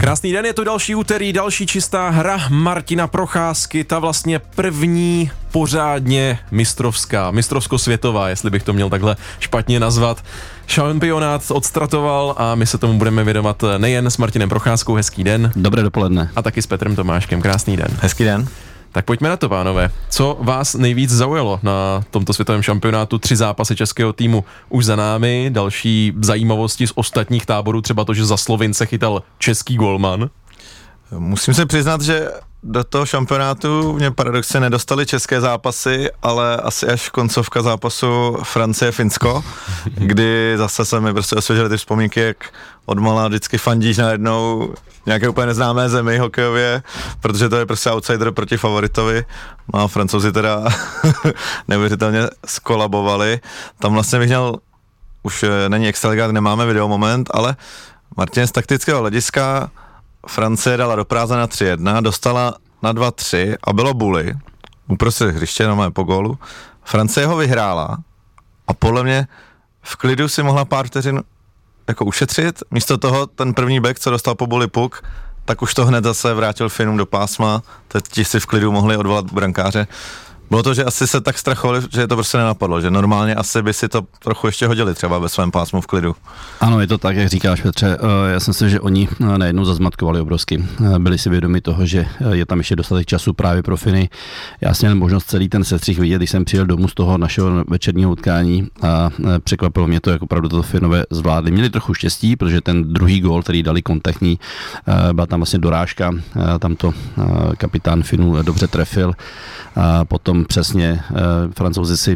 Krásný den, je to další úterý, další čistá hra Martina Procházky, ta vlastně první pořádně mistrovsko-světová, jestli bych to měl takhle špatně nazvat. Šampionát odstartoval a my se tomu budeme věnovat nejen s Martinem Procházkou, hezký den. Dobré dopoledne. A taky s Petrem Tomáškem, krásný den. Hezký den. Tak pojďme na to, pánové. Co vás nejvíc zaujalo na tomto světovém šampionátu? 3 zápasy českého týmu už za námi, další zajímavosti z ostatních táborů, třeba to, že za Slovince chytal český golman. Musím se přiznat, že do toho šampionátu mě paradoxně nedostali české zápasy, ale asi až koncovka zápasu Francie-Finsko, kdy zase se mi prostě osvěžily ty vzpomínky, jak odmala vždycky fandíš najednou nějaké úplně neznámé zemi hokejově, protože to je prostě outsider proti favoritovi. No a Francouzi teda neuvěřitelně skolabovali. Tam vlastně bych měl, už není extraligát, nemáme videomoment, ale Martin, z taktického hlediska Francie dala do prázdna na 3-1, dostala na 2-3 a bylo bully uprostřed hřiště, no po gólu. Francie ho vyhrála a podle mě v klidu si mohla pár vteřin jako ušetřit. Místo toho ten první back, co dostal po bully puk, tak už to hned zase vrátil Finům do pásma, teď ti si v klidu mohli odvolat brankáře. Bylo to, že asi se tak strachovali, že to prostě nenapadlo, že normálně asi by si to trochu ještě hodili třeba ve svém pásmu v klidu. Ano, je to tak, jak říkáš, Petře. Já jsem si, že oni najednou zazmatkovali obrovsky. Byli si vědomi toho, že je tam ještě dostatek času právě pro Finy. Já jsem měl možnost celý ten sestřih vidět, když jsem přijel domů z toho našeho večerního utkání a překvapilo mě to, jak opravdu to Finové zvládli. Měli trochu štěstí, protože ten druhý gól, který dali kontaktní, byla tam vlastně dorážka, tam to kapitán Finů dobře trefil. A potom přesně Francouzi si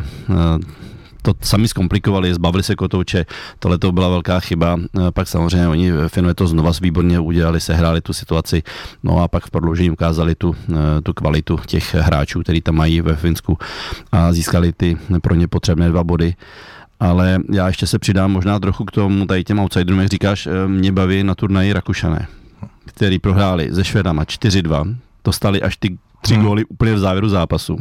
to sami zkomplikovali, zbavili se kotouče, tohle to byla velká chyba, pak samozřejmě oni Finové to znova výborně udělali, sehráli tu situaci, no a pak v prodloužení ukázali tu kvalitu těch hráčů, který tam mají ve Finsku a získali ty pro ně potřebné 2 body. Ale já ještě se přidám možná trochu k tomu, tady těm outsiderům, jak říkáš, mě baví na turnaji Rakušané, který prohráli se Švédama 4-2, dostali až ty 3 góly úplně v závěru zápasu.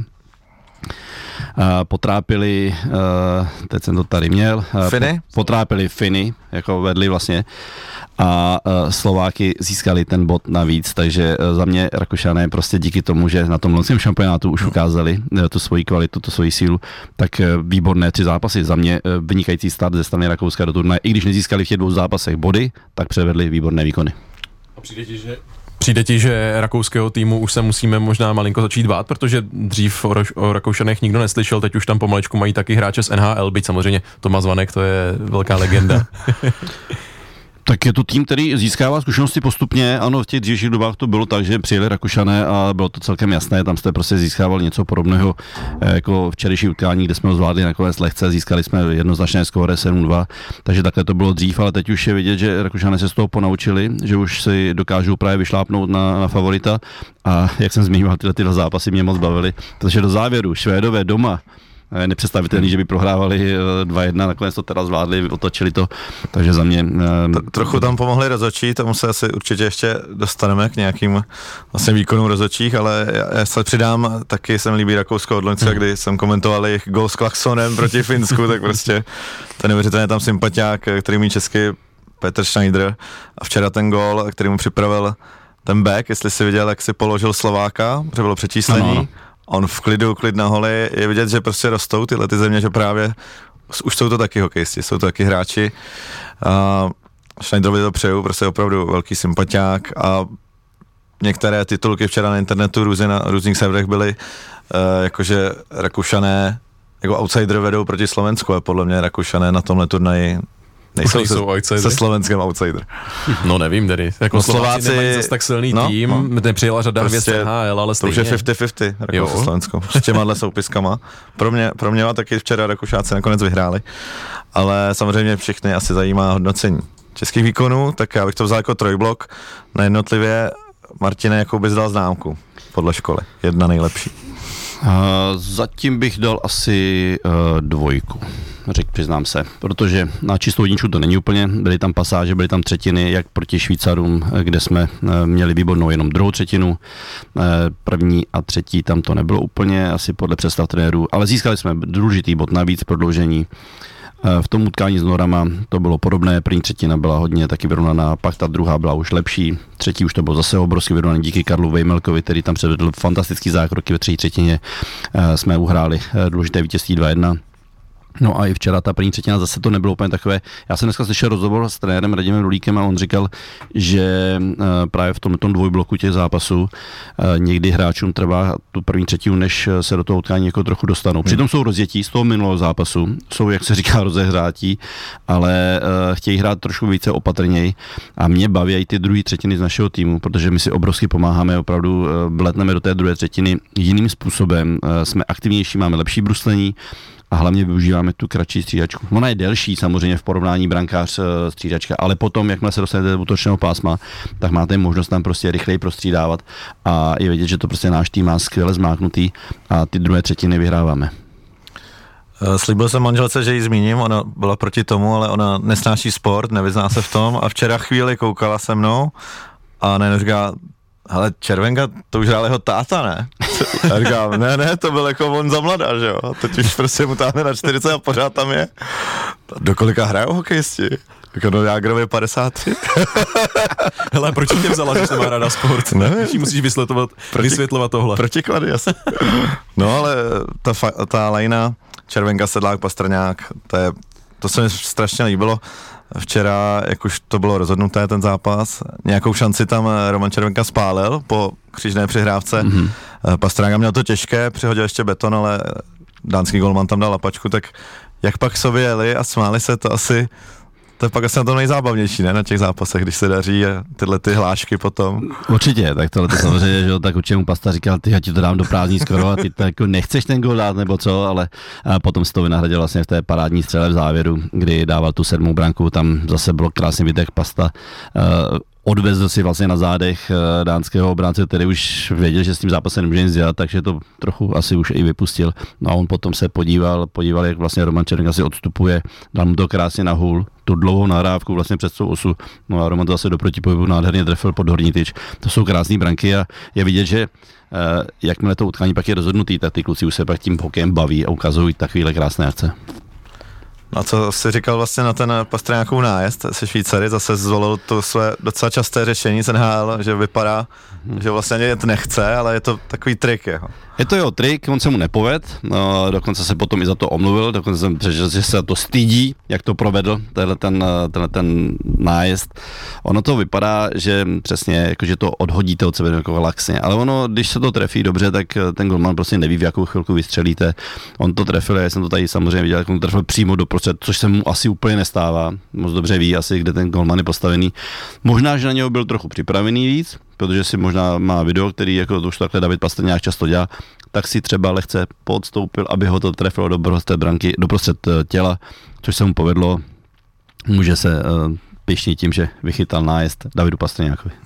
Potrápili, teď jsem to tady měl, potrápili Finy, jako vedli vlastně, a Slováky získali ten bod navíc, takže za mě Rakušané prostě díky tomu, že na tom loňském šampionátu už ukázali tu svoji kvalitu, tu svoji sílu, tak výborné 3 zápasy, za mě vynikající start ze strany Rakouska do turnaje, i když nezískali v těch 2 zápasech body, tak předvedli výborné výkony. A přijde ti, že rakouského týmu už se musíme možná malinko začít bát, protože dřív o Rakoušanech nikdo neslyšel, teď už tam pomalečku mají taky hráče z NHL, byť samozřejmě Tomáš Vanek, to je velká legenda. Tak je to tým, který získává zkušenosti postupně. Ano, v těch dřívějších dobách to bylo tak, že přijeli Rakušané a bylo to celkem jasné, tam jste prostě získávali něco podobného jako včerejší utkání, kde jsme ho zvládli nakonec lehce, získali jsme jednoznačné skóre 7-2, takže takhle to bylo dřív, ale teď už je vidět, že Rakušané se z toho ponaučili, že už si dokážou právě vyšlápnout na favorita a jak jsem zmiňoval, tyhle zápasy mě moc bavily, protože do závěru Švédové doma nepředstavitelný, že by prohrávali 2-1, nakonec to teda zvládli, otočili to, takže za mě... Trochu tam pomohli rozhodčí, tomu se asi určitě ještě dostaneme k nějakým vlastně výkonům rozhodčích, ale já se přidám, taky se mi líbí Rakousko od loňska, kdy jsem komentoval jejich gól s klaksonem proti Finsku, tak prostě ten neuvěřitelně tam sympatiák, který mý česky Petr Schneider, a včera ten gól, který mu připravil ten back, jestli si viděl, jak si položil Slováka, protože bylo přečíslení. Ano. On v klidu, klid na holi, je vidět, že prostě rostou tyhle ty země, že právě už jsou to taky hokejisti, jsou to taky hráči. Schneiderovi to přeju, prostě opravdu velký sympatiák a některé titulky včera na internetu na různých serverech byly, jakože Rakušané jako outsider vedou proti Slovensku a podle mě Rakušané na tomhle turnaji nejsou se Slovenskem outsider. No nevím tedy, jako Slováci nemají zase tak silný tým, nepřijela řada hvězd NHL, ale stejně. To už je 50-50, Rakousko Slovensko, s těmahle soupiskama. Pro mě taky včera Rakušáci nakonec vyhráli, ale samozřejmě všechny asi zajímá hodnocení českých výkonů, tak já bych to vzal jako trojblok na jednotlivě. Martine, jakou bys dal známku podle školy? 1 nejlepší. Zatím bych dal asi 2. Přiznám se, protože na čistou jedničku to není úplně, byly tam pasáže, byly tam třetiny, jak proti Švýcarům, kde jsme měli výbornou jenom 2. třetinu, 1. a 3. tam to nebylo úplně, asi podle představ trenérů, ale získali jsme důležitý bod navíc, prodloužení V tom utkání s Norama to bylo podobné, první třetina byla hodně taky vyrovnaná, pak ta druhá byla už lepší, třetí už to bylo zase obrovsky vyrovnaný díky Karlu Vejmelkovi, který tam předvedl fantastický zákroky ve třetí třetině, jsme uhráli důležité vítězství 2-1. No a i včera ta první třetina zase to nebylo úplně takové. Já jsem dneska slyšel rozhovor s trenérem Radimem Rulíkem a on říkal, že právě v tom dvojbloku těch zápasů někdy hráčům trvá tu první třetinu, než se do toho utkání jako trochu dostanou. Přitom jsou rozjetí z toho minulého zápasu, jsou, jak se říká, rozehrátí, ale chtějí hrát trošku více opatrněji a mě baví i ty druhé třetiny z našeho týmu, protože my si obrovsky pomáháme, opravdu vletneme do té druhé třetiny jiným způsobem, jsme aktivnější, máme lepší bruslení, a hlavně využíváme tu kratší střídačku. Ona je delší samozřejmě v porovnání brankář střídačka, ale potom, jakmile se dostanete do útočného pásma, tak máte možnost tam prostě rychleji prostřídávat a je vidět, že to prostě náš tým má skvěle zmáknutý a ty druhé třetiny vyhráváme. Slíbil jsem manželce, že ji zmíním, ona byla proti tomu, ale ona nesnáší sport, nevyzná se v tom a včera chvíli koukala se mnou a najednou říká, hele, Červenka, to už hrál jeho táta, ne? Já říkám, ne, to byl jako on za mladá, že jo? Teď už prostě mu táhne na 40 a pořád tam je. Do kolika hrajou hokejisti? Jako do Jágrově 53. Hele, proč tě vzala, že se má ráda sport? Nevím. Musíš vysvětlovat tohle. Protiklady, jasně. No ale ta lajna, Červenka, Sedlák, Pastrňák, to se mi strašně líbilo. Včera, jak už to bylo rozhodnuté, ten zápas, nějakou šanci tam Roman Červenka spálil po křížné přihrávce. Mm-hmm. Pastrňák měl to těžké, přihodil ještě beton, ale dánský golman tam dal lapačku, tak jak pak sobě jeli a smáli se, to je pak asi na tom nejzábavnější, ne, na těch zápasech, když se daří a tyhle ty hlášky potom. Určitě, tak tohle to samozřejmě, že tak určitě mu Pasta říkal, ty, já ti to dám do prázdní skoro a ty to jako nechceš ten gól dát nebo co, ale potom si to vynahradil vlastně v té parádní střele v závěru, kdy dával tu 7. branku, tam zase bylo krásný výtek Pasta. Odvezl si vlastně na zádech dánského obránce, který už věděl, že s tím zápasem nemůže nic dělat, takže to trochu asi už i vypustil. No a on potom se podíval, jak vlastně Roman Červenka si odstupuje, dal mu to krásně na hůl, tu dlouhou nahrávku vlastně před svou osu, no a Roman to zase do protipohybu nádherně trefil pod horní tyč. To jsou krásné branky a je vidět, že jakmile to utkání pak je rozhodnutý, tak ty kluci už se pak tím hokejem baví a ukazují takovéhle krásné akce. A co jsi říkal vlastně na ten Pastrňákův nájezd se Švýcary, zase zvolil to své docela časté řešení NHL, že vypadá, že vlastně jet nechce, ale je to takový trik jeho. Je to jeho trik, on se mu nepovedl, dokonce se potom i za to omluvil, dokonce jsem přečetl, že se to stydí, jak to provedl, ten nájezd. Ono to vypadá, že přesně, jakože to odhodíte od sebe jako laxně, ale ono, když se to trefí dobře, tak ten golman prostě neví, v jakou chvilku vystřelíte. On to trefil, já jsem to tady samozřejmě viděl, jak on trefil přímo doprostřed, což se mu asi úplně nestává, moc dobře ví asi, kde ten golman je postavený. Možná, že na něho byl trochu připravený víc, protože si možná má video, který jako to už takhle David Pastrňák často dělá, tak si třeba lehce podstoupil, aby ho to trefilo doprostřed těla, což se mu povedlo. Může se pyšnit tím, že vychytal nájezd Davidu Pastrňákovi.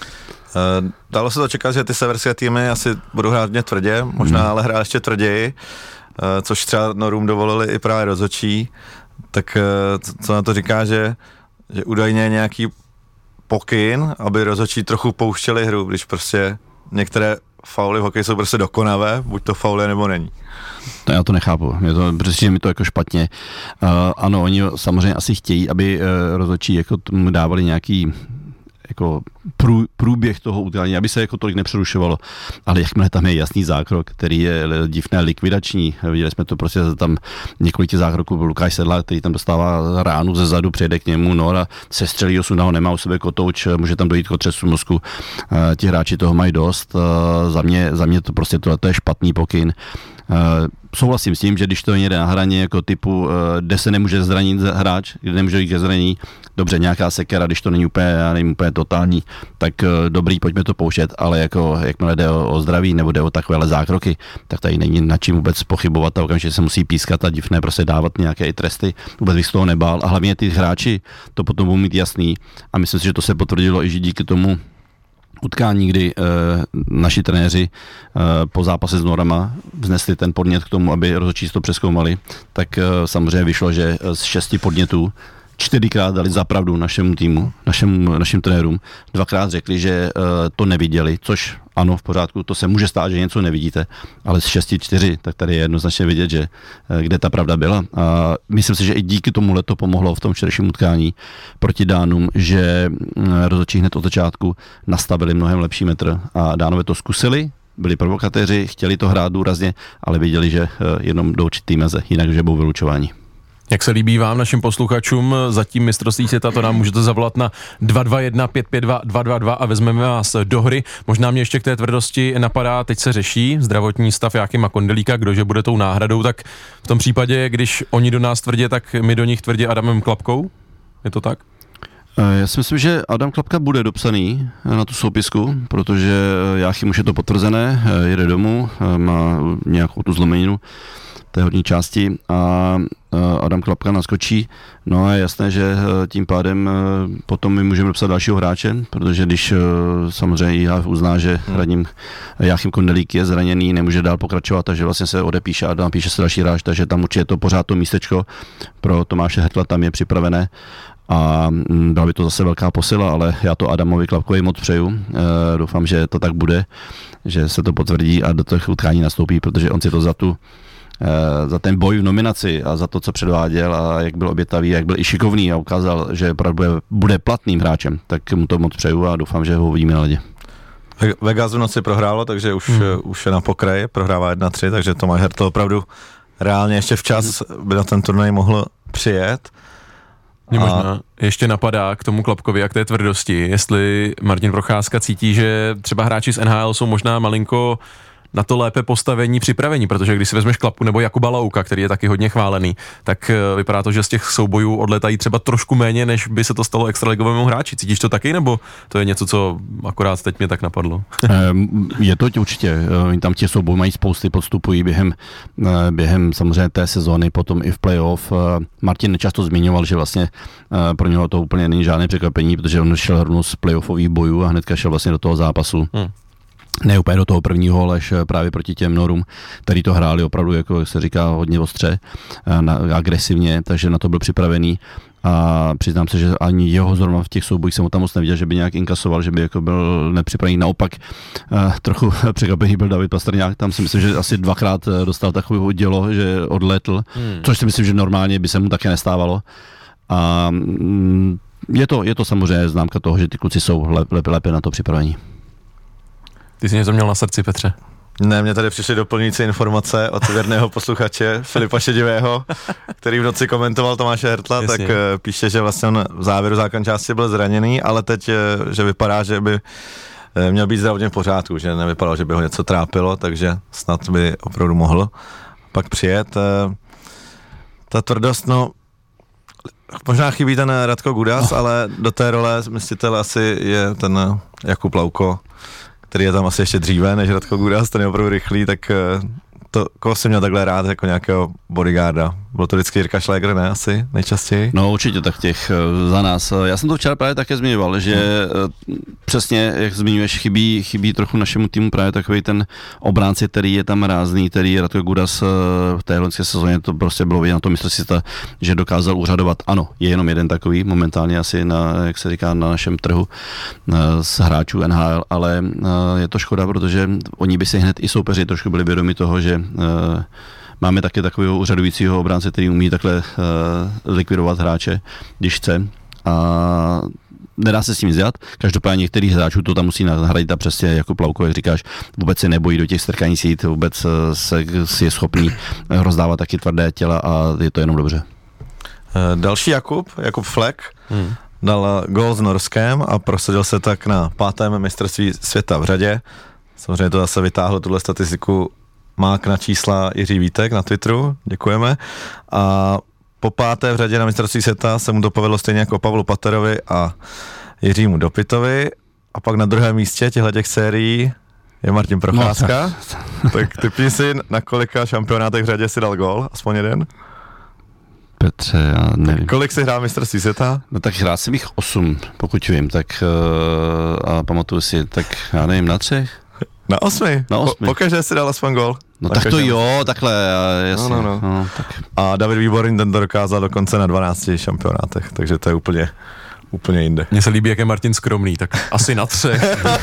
Dalo se to čekat, že ty severské týmy asi budou hrát hodně tvrdě, možná ale hrát ještě tvrději, což třeba Norům dovolili i právě rozhodčí. Tak co na to říká, že údajně nějaký pokyn, aby rozhodčí trochu pouštěli hru, když prostě některé fauly v hokeji jsou prostě dokonavé, buď to faul je nebo není. To já to nechápu, protože mi to jako špatně. Ano, oni samozřejmě asi chtějí, aby rozhodčí jako tomu dávali nějaký jako průběh toho utkání, aby se jako tolik nepřerušovalo, ale jakmile tam je jasný zákrok, který je divné likvidační, viděli jsme to prostě tam několik těch zákroků, byl Lukáš Sedlák, který tam dostává ránu ze zadu, přijede k němu, Nora se střelí Osuna ho nemá u sebe kotouč, může tam dojít k otřesu mozku, ti hráči toho mají dost, za mě to prostě tohle je špatný pokyn. Souhlasím s tím, že když to jde na hraně jako typu, kde se nemůže zranit hráč, kde nemůže jít ke zranění, dobře, nějaká sekera, když to není úplně totální, tak dobrý, pojďme to pouštět, ale jako jakmile jde o zdraví nebo jde o takovéhle zákroky, tak tady není nad čím vůbec pochybovat a okamžitě se musí pískat a divné prostě dávat nějaké i tresty, vůbec bych z toho nebál a hlavně ty hráči to potom budou mít jasný a myslím si, že to se potvrdilo i že díky tomu utkání, kdy naši trenéři po zápase s Norama vznesli ten podnět k tomu, aby rozhodčí to přezkoumali, tak samozřejmě vyšlo, že z 6 podnětů 4krát dali za pravdu našemu týmu, našim trenérům. 2krát řekli, že to neviděli, což ano, v pořádku, to se může stát, že něco nevidíte, ale z 6-4, tak tady je jednoznačně vidět, že kde ta pravda byla. A myslím si, že i díky tomu to pomohlo v tom včerejším utkání proti Dánům, že rozhodčí hned od začátku nastavili mnohem lepší metr a Dánové to zkusili, byli provokatéři, chtěli to hrát důrazně, ale viděli, že jenom do určitý meze, jinak že budou vylučováni. Jak se líbí vám, našim posluchačům, zatím mistrovství světa, to nám můžete zavolat na 221 552 222 a vezmeme vás do hry. Možná mě ještě k té tvrdosti napadá, teď se řeší zdravotní stav Jáchyma Kondelíka, kdože bude tou náhradou, tak v tom případě, když oni do nás tvrdě, tak my do nich tvrdě Adamem Klapkou? Je to tak? Já si myslím, že Adam Klapka bude dopsaný na tu soupisku, protože Jáchym už je to potvrzené, jede domů, má nějakou tu zlomeninu té horní části a Adam Klapka naskočí. No a je jasné, že tím pádem potom my můžeme dopsat dalšího hráče, protože když samozřejmě IHF uzná, že Radim Jáchym Kondelík je zraněný, nemůže dál pokračovat, takže vlastně se odepíše a napíše se další hráč, takže tam určitě to pořád to místečko pro Tomáše Hertla tam je připravené. A byla by to zase velká posila, ale já to Adamovi Klapkovi moc přeju. Doufám, že to tak bude, že se to potvrdí a do těch utkání nastoupí, protože on si to za ten boj v nominaci a za to, co předváděl a jak byl obětavý, jak byl i šikovný a ukázal, že opravdu bude platným hráčem, tak mu to moc přeju a doufám, že ho uvidíme na ledě. Vegas v noci prohrálo, takže už je na pokraji, prohrává 1-3, takže Tomáš Hertl opravdu reálně ještě včas by na ten turnaj mohl přijet. Mě možná ještě napadá k tomu Klapkovi a k té tvrdosti, jestli Martin Procházka cítí, že třeba hráči z NHL jsou možná malinko na to lépe postavení, připravení, protože když si vezmeš Klapku nebo Jakuba Lauka, který je taky hodně chválený, tak vypadá to, že z těch soubojů odletají třeba trošku méně, než by se to stalo extraligovému hráči. Cítíš to taky, nebo to je něco, co akorát teď mě tak napadlo? Je to určitě. Tam těch soubojů mají spousty, podstupují během samozřejmě té sezóny, potom i v playoff. Martin nečasto zmiňoval, že vlastně pro něho to úplně není žádné překvapení, protože on šel rovnou z playoffových bojů a hnedka šel vlastně do toho zápasu. Ne úplně do toho prvního, ale právě proti těm Norům, který to hráli opravdu, jako se říká, hodně ostře, agresivně, takže na to byl připravený a přiznám se, že ani jeho zrovna v těch soubojích jsem ho tam moc neviděl, že by nějak inkasoval, že by jako byl nepřipravený. Naopak trochu překvapený byl David Pastrňák, tam si myslím, že asi 2krát dostal takové dělo, že odletl, což si myslím, že normálně by se mu také nestávalo. A je to samozřejmě známka toho, že ty kluci jsou lépe na to připravení. Ty jsi něco měl na srdci, Petře? Ne, mě tady přišly doplňující informace od věrného posluchače Filipa Šedivého, který v noci komentoval Tomáše Hertla, jasně. Tak píše, že vlastně on v závěru základní části byl zraněný, ale teď, že vypadá, že by měl být zdravotně v pořádku, že nevypadalo, že by ho něco trápilo, takže snad by opravdu mohl pak přijet. Ta tvrdost, no, možná chybí ten Radko Gudas, ale do té role myslitele asi je ten Jakub Lauko, který je tam asi ještě dříve než Radko Gudas, ten je opravdu rychlý, tak to, koho jsem měl takhle rád jako nějakého bodyguarda. Byl to vždycky Jirka Šléger, ne? Asi nejčastěji? No určitě tak těch za nás. Já jsem to včera právě také zmiňoval, že přesně, jak zmiňuješ, chybí trochu našemu týmu právě takový ten obránce, který je tam rázný, který Radko Gudas v té loňské sezóně, to prostě bylo vidět na tom mistrovství, že dokázal úřadovat. Ano, je jenom jeden takový, momentálně asi jak se říká, na našem trhu z hráčů NHL, ale je to škoda, protože oni by si hned i soupeři trošku byli vědomi toho, že máme taky takového úřadujícího obránce, který umí takhle likvidovat hráče, když chce. A nedá se s tím dělat. Každopádně některých hráčů to tam musí nahradit a přesně jako Plavko, jak říkáš, vůbec se nebojí do těch strkaní sít, vůbec si je schopný rozdávat taky tvrdé těla a je to jenom dobře. Další Jakub Flek, dal gól s Norskem a prosadil se tak na 5. mistrovství světa v řadě. Samozřejmě to zase vytáhlo tuhle statistiku Mák na čísla Jiří Vítek na Twitteru, děkujeme. A po 5. v řadě na mistrovství světa se mu to povedlo stejně jako Pavlu Paterovi a Jiřímu Dopitovi. A pak na 2. místě těch sérií je Martin Procházka. No, tak typni si, na kolika šampionátech v řadě si dal gól, aspoň jeden? Petře, já nevím. Kolik si hrál mistrovství světa? No tak hrál jsem jich 8, pokud vím, tak a pamatuju si, tak já nevím, na 3? Na 8? Na 8. Pokaždé si dal aspoň gól? No tak to jo, takhle, jasně. No. Tak. A David Výborný ten to dokázal dokonce na 12 šampionátech, takže to je úplně jinde. Mně se líbí, jak je Martin skromný, tak asi na 3.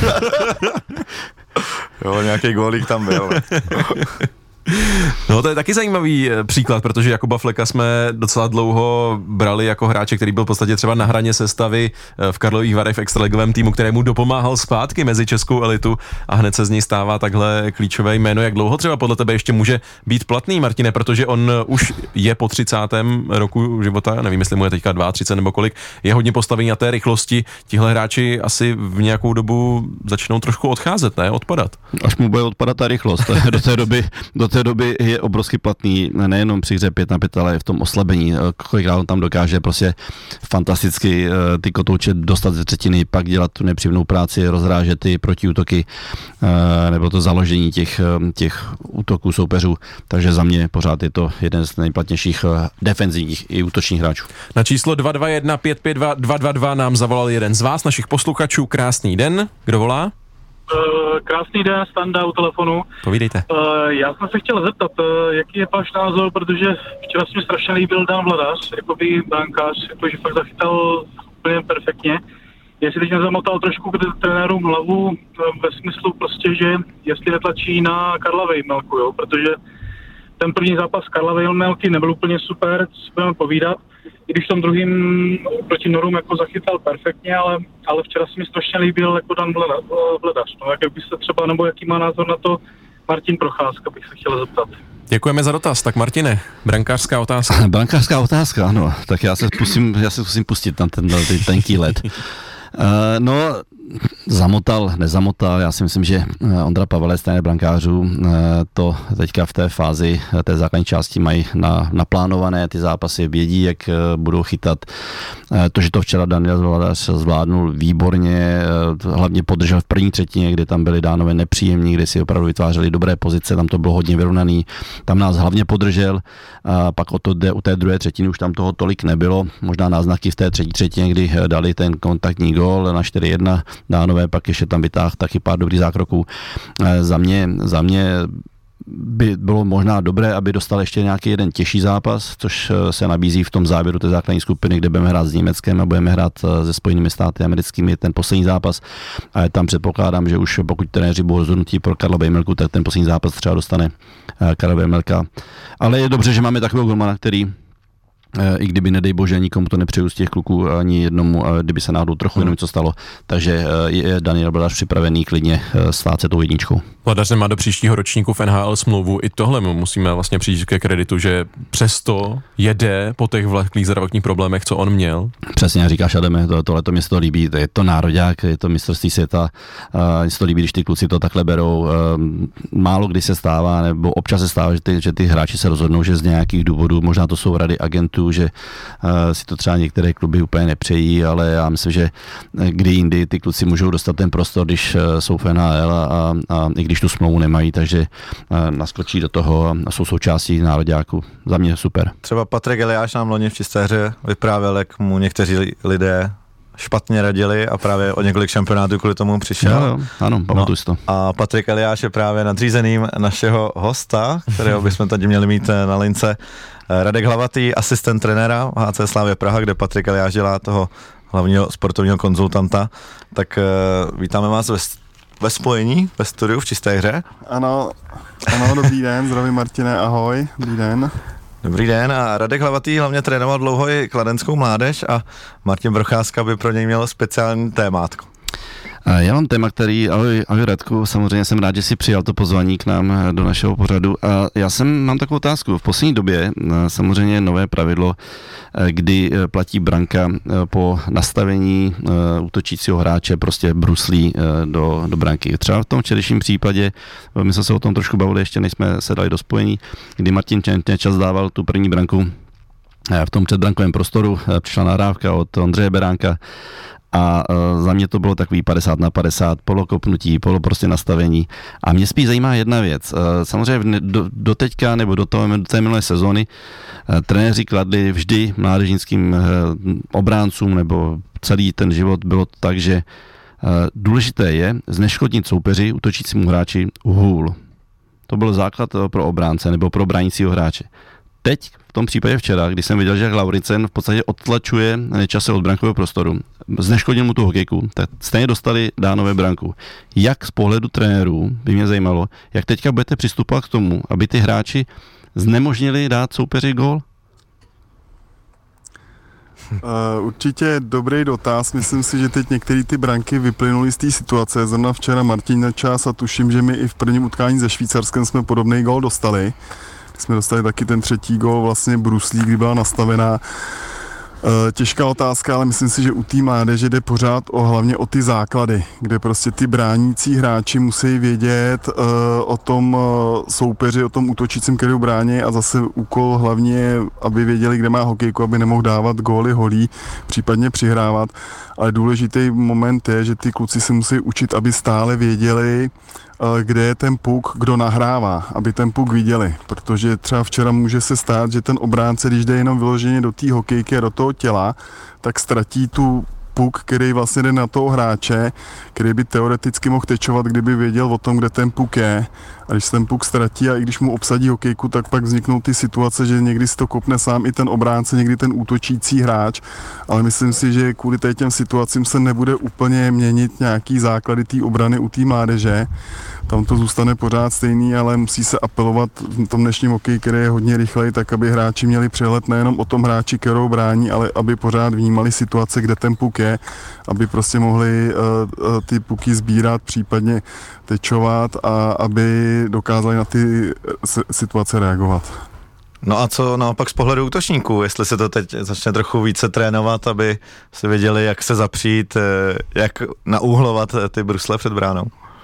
Jo, nějaký gólík tam byl. No to je taky zajímavý příklad, protože Jakuba Fleka jsme docela dlouho brali jako hráče, který byl v podstatě třeba na hraně sestavy v Karlových Varech v extraligovém týmu, kterému dopomáhal zpátky mezi českou elitu a hned se z něj stává takhle klíčové jméno. Jak dlouho třeba podle tebe ještě může být platný, Martine, protože on už je po 30. roku života, nevím, jestli mu je teďka 32 nebo kolik, je hodně postavený na té rychlosti. Tihle hráči asi v nějakou dobu začnou trošku odcházet, ne? Odpadat. Až mu bude odpadat ta rychlost. Do té doby je obrovsky platný, nejenom při hře 5 na 5, ale i v tom oslabení. Kolikrát on tam dokáže prostě fantasticky ty kotouče dostat ze třetiny, pak dělat tu nepříjemnou práci, rozrážet ty protiútoky, nebo to založení těch útoků soupeřů. Takže za mě pořád je to jeden z nejplatnějších defenzivních i útočních hráčů. Na číslo 221 552 222 nám zavolal jeden z vás, našich posluchačů. Krásný den. Kdo volá? Krásný den, Standa u telefonu. Povídejte. Já jsem se chtěl zeptat, jaký je váš názor, protože včera se mi strašně líbil Dan Vladař, jakoby brankář, jakože fakt zachytal úplně perfektně. Jestli teď nezamotal trošku k trenérům hlavu ve smyslu prostě, že jestli netlačí na Karla Vejmelku, jo, protože ten první zápas Karla Vejmelky nebyl úplně super, co si budeme povídat, i když v tom druhým proti Norům jako zachytal perfektně, ale včera se mi strašně líbil jako Dan Vladař. No, jak byste třeba, nebo jaký má názor na to Martin Procházka, bych se chtěl zeptat. Děkujeme za dotaz. Tak Martine, brankářská otázka. Brankářská otázka, ano. Tak já se zkusím pustit na ten tenký led. No, nezamotal, já si myslím, že Ondra Pavelec, trenér brankářů, to teďka v té fázi, té základní části mají naplánované ty zápasy, vědí, jak budou chytat. To, že to včera Daniel Vladař zvládnul výborně, hlavně podržel v první třetině, kde tam byli Dánové nepříjemní, kde si opravdu vytvářeli dobré pozice, tam to bylo hodně vyrovnaný, tam nás hlavně podržel, a pak u té druhé třetiny už tam toho tolik nebylo, možná náznaky v té třetí třetině, kdy dali ten kontaktní gól na 4-1, Dánové, pak ještě tam vytáhl taky pár dobrých zákroků. Za mě by bylo možná dobré, aby dostal ještě nějaký jeden těžší zápas, což se nabízí v tom závěru té základní skupiny, kde budeme hrát s Německem a budeme hrát se Spojenými státy americkými ten poslední zápas. A tam předpokládám, že už pokud trenéři budou rozhodnutí pro Karla Vejmelku, tak ten poslední zápas třeba dostane Karla Vejmelka. Ale je dobře, že máme takového golmana, který i kdyby, nedej bože, nikomu to nepřeju z těch kluků, ani jednomu, kdyby se náhodou trochu jenom co stalo. Takže je Daniel Vladař připravený klidně stát se tou jedničkou. Vladař má do příštího ročníku v NHL smlouvu. I tohle musíme vlastně přijít ke kreditu, že přesto jede po těch vleklých zdravotních problémech, co on měl. Přesně, říkáš, Adame, tohleto mě to líbí, je to nároďák, je to mistrovství světa, mě to líbí, když ty kluci to takhle berou. Málo kdy se stává, nebo občas se stává, že ty hráči se rozhodnou, že z nějakých důvodů, možná to jsou rady agentů, že si to třeba některé kluby úplně nepřejí, ale já myslím, že kdy jindy ty kluci můžou dostat ten prostor, když jsou v NHL a i když tu smlouvu nemají, takže naskočí do toho a jsou součástí nároďáků. Za mě super. Třeba Patrik Eliáš nám loni v Čisté hře vyprávěl, jak mu někteří lidé špatně radili a právě o několik šampionátů kvůli tomu přišel. Jo, ano, pamatuju si to. A Patrik Eliáš je právě nadřízeným našeho hosta, kterého bychom tady měli mít na lince. Radek Hlavatý, asistent trenéra HC Slavie Praha, kde Patrik Eliáš dělá toho hlavního sportovního konzultanta. Tak vítáme vás ve spojení, ve studiu v Čisté hře. Ano, dobrý den, zdravím Martine, ahoj, dobrý den. Dobrý den, a Radek Hlavatý hlavně trénoval dlouho i kladenskou mládež a Martin Procházka by pro něj měl speciální témátko. Já mám téma, ahoj Radku, samozřejmě jsem rád, že jsi přijal to pozvání k nám do našeho pořadu a mám takovou otázku. V poslední době samozřejmě nové pravidlo, kdy platí branka po nastavení útočícího hráče, prostě bruslí do branky. Třeba v tom včerejším případě, my jsme se o tom trošku bavili, ještě než jsme se dali do spojení, kdy Martin Čas dával tu první branku v tom předbrankovém prostoru, přišla nahrávka od Ondřeje Beránka, a za mě to bylo takový 50/50, polokopnutí, prostě nastavení. A mě spíš zajímá jedna věc. Samozřejmě do teďka nebo do té minulé sezóny trenéři kladli vždy mládežnickým obráncům nebo celý ten život bylo tak, že důležité je zneškodnit soupeři útočícímu hráči hůl. to byl základ pro obránce nebo pro bránícího hráče. Teď, v tom případě včera, když jsem viděl, že Lauritsen v podstatě odtlačuje čase od brankového prostoru, zneškodnil mu tu hokejku, tak stejně dostali Dánové branku. Jak z pohledu trenérů, by mě zajímalo, jak teďka budete přistupovat k tomu, aby ty hráči znemožnili dát soupeři gól? Určitě dobrý dotaz. Myslím si, že teď některé ty branky vyplynuly z té situace. Zrovna včera Martin Nečas a tuším, že my i v prvním utkání se Švýcarskem jsme podobný gól dostali. Jsme dostali taky ten třetí gól vlastně bruslí, kdy byla nastavená těžká otázka, ale myslím si, že u té mládeže jde pořád hlavně o ty základy, kde prostě ty bránící hráči musí vědět o tom soupeři, o tom útočícím, který brání, a zase úkol hlavně, aby věděli, kde má hokejku, aby nemohl dávat góly holí, případně přihrávat. Ale důležitý moment je, že ty kluci se musí učit, aby stále věděli, kde je ten puk, kdo nahrává, aby ten puk viděli, protože třeba včera může se stát, že ten obránce, když jde jenom vyloženě do té hokejky a do toho těla, tak ztratí tu puk, který vlastně jde na toho hráče, který by teoreticky mohl tečovat, kdyby věděl o tom, kde ten puk je. A když ten puk ztratí a i když mu obsadí hokejku, tak pak vzniknou ty situace, že někdy si to kopne sám i ten obránce, někdy ten útočící hráč, ale myslím si, že kvůli těm situacím se nebude úplně měnit nějaký základy té obrany u té mládeže. Tam to zůstane pořád stejný, ale musí se apelovat v tom dnešním hokeji, který je hodně rychlej, tak aby hráči měli přehled nejenom o tom hráči, kterou brání, ale aby pořád vnímali situace, kde ten puk je, aby prostě mohli ty puky sbírat, případně tečovat a aby dokázali na ty situace reagovat. No a co naopak z pohledu útočníků, jestli se to teď začne trochu více trénovat, aby si věděli, jak se zapřít, jak naúhlovat ty brusle před bránou?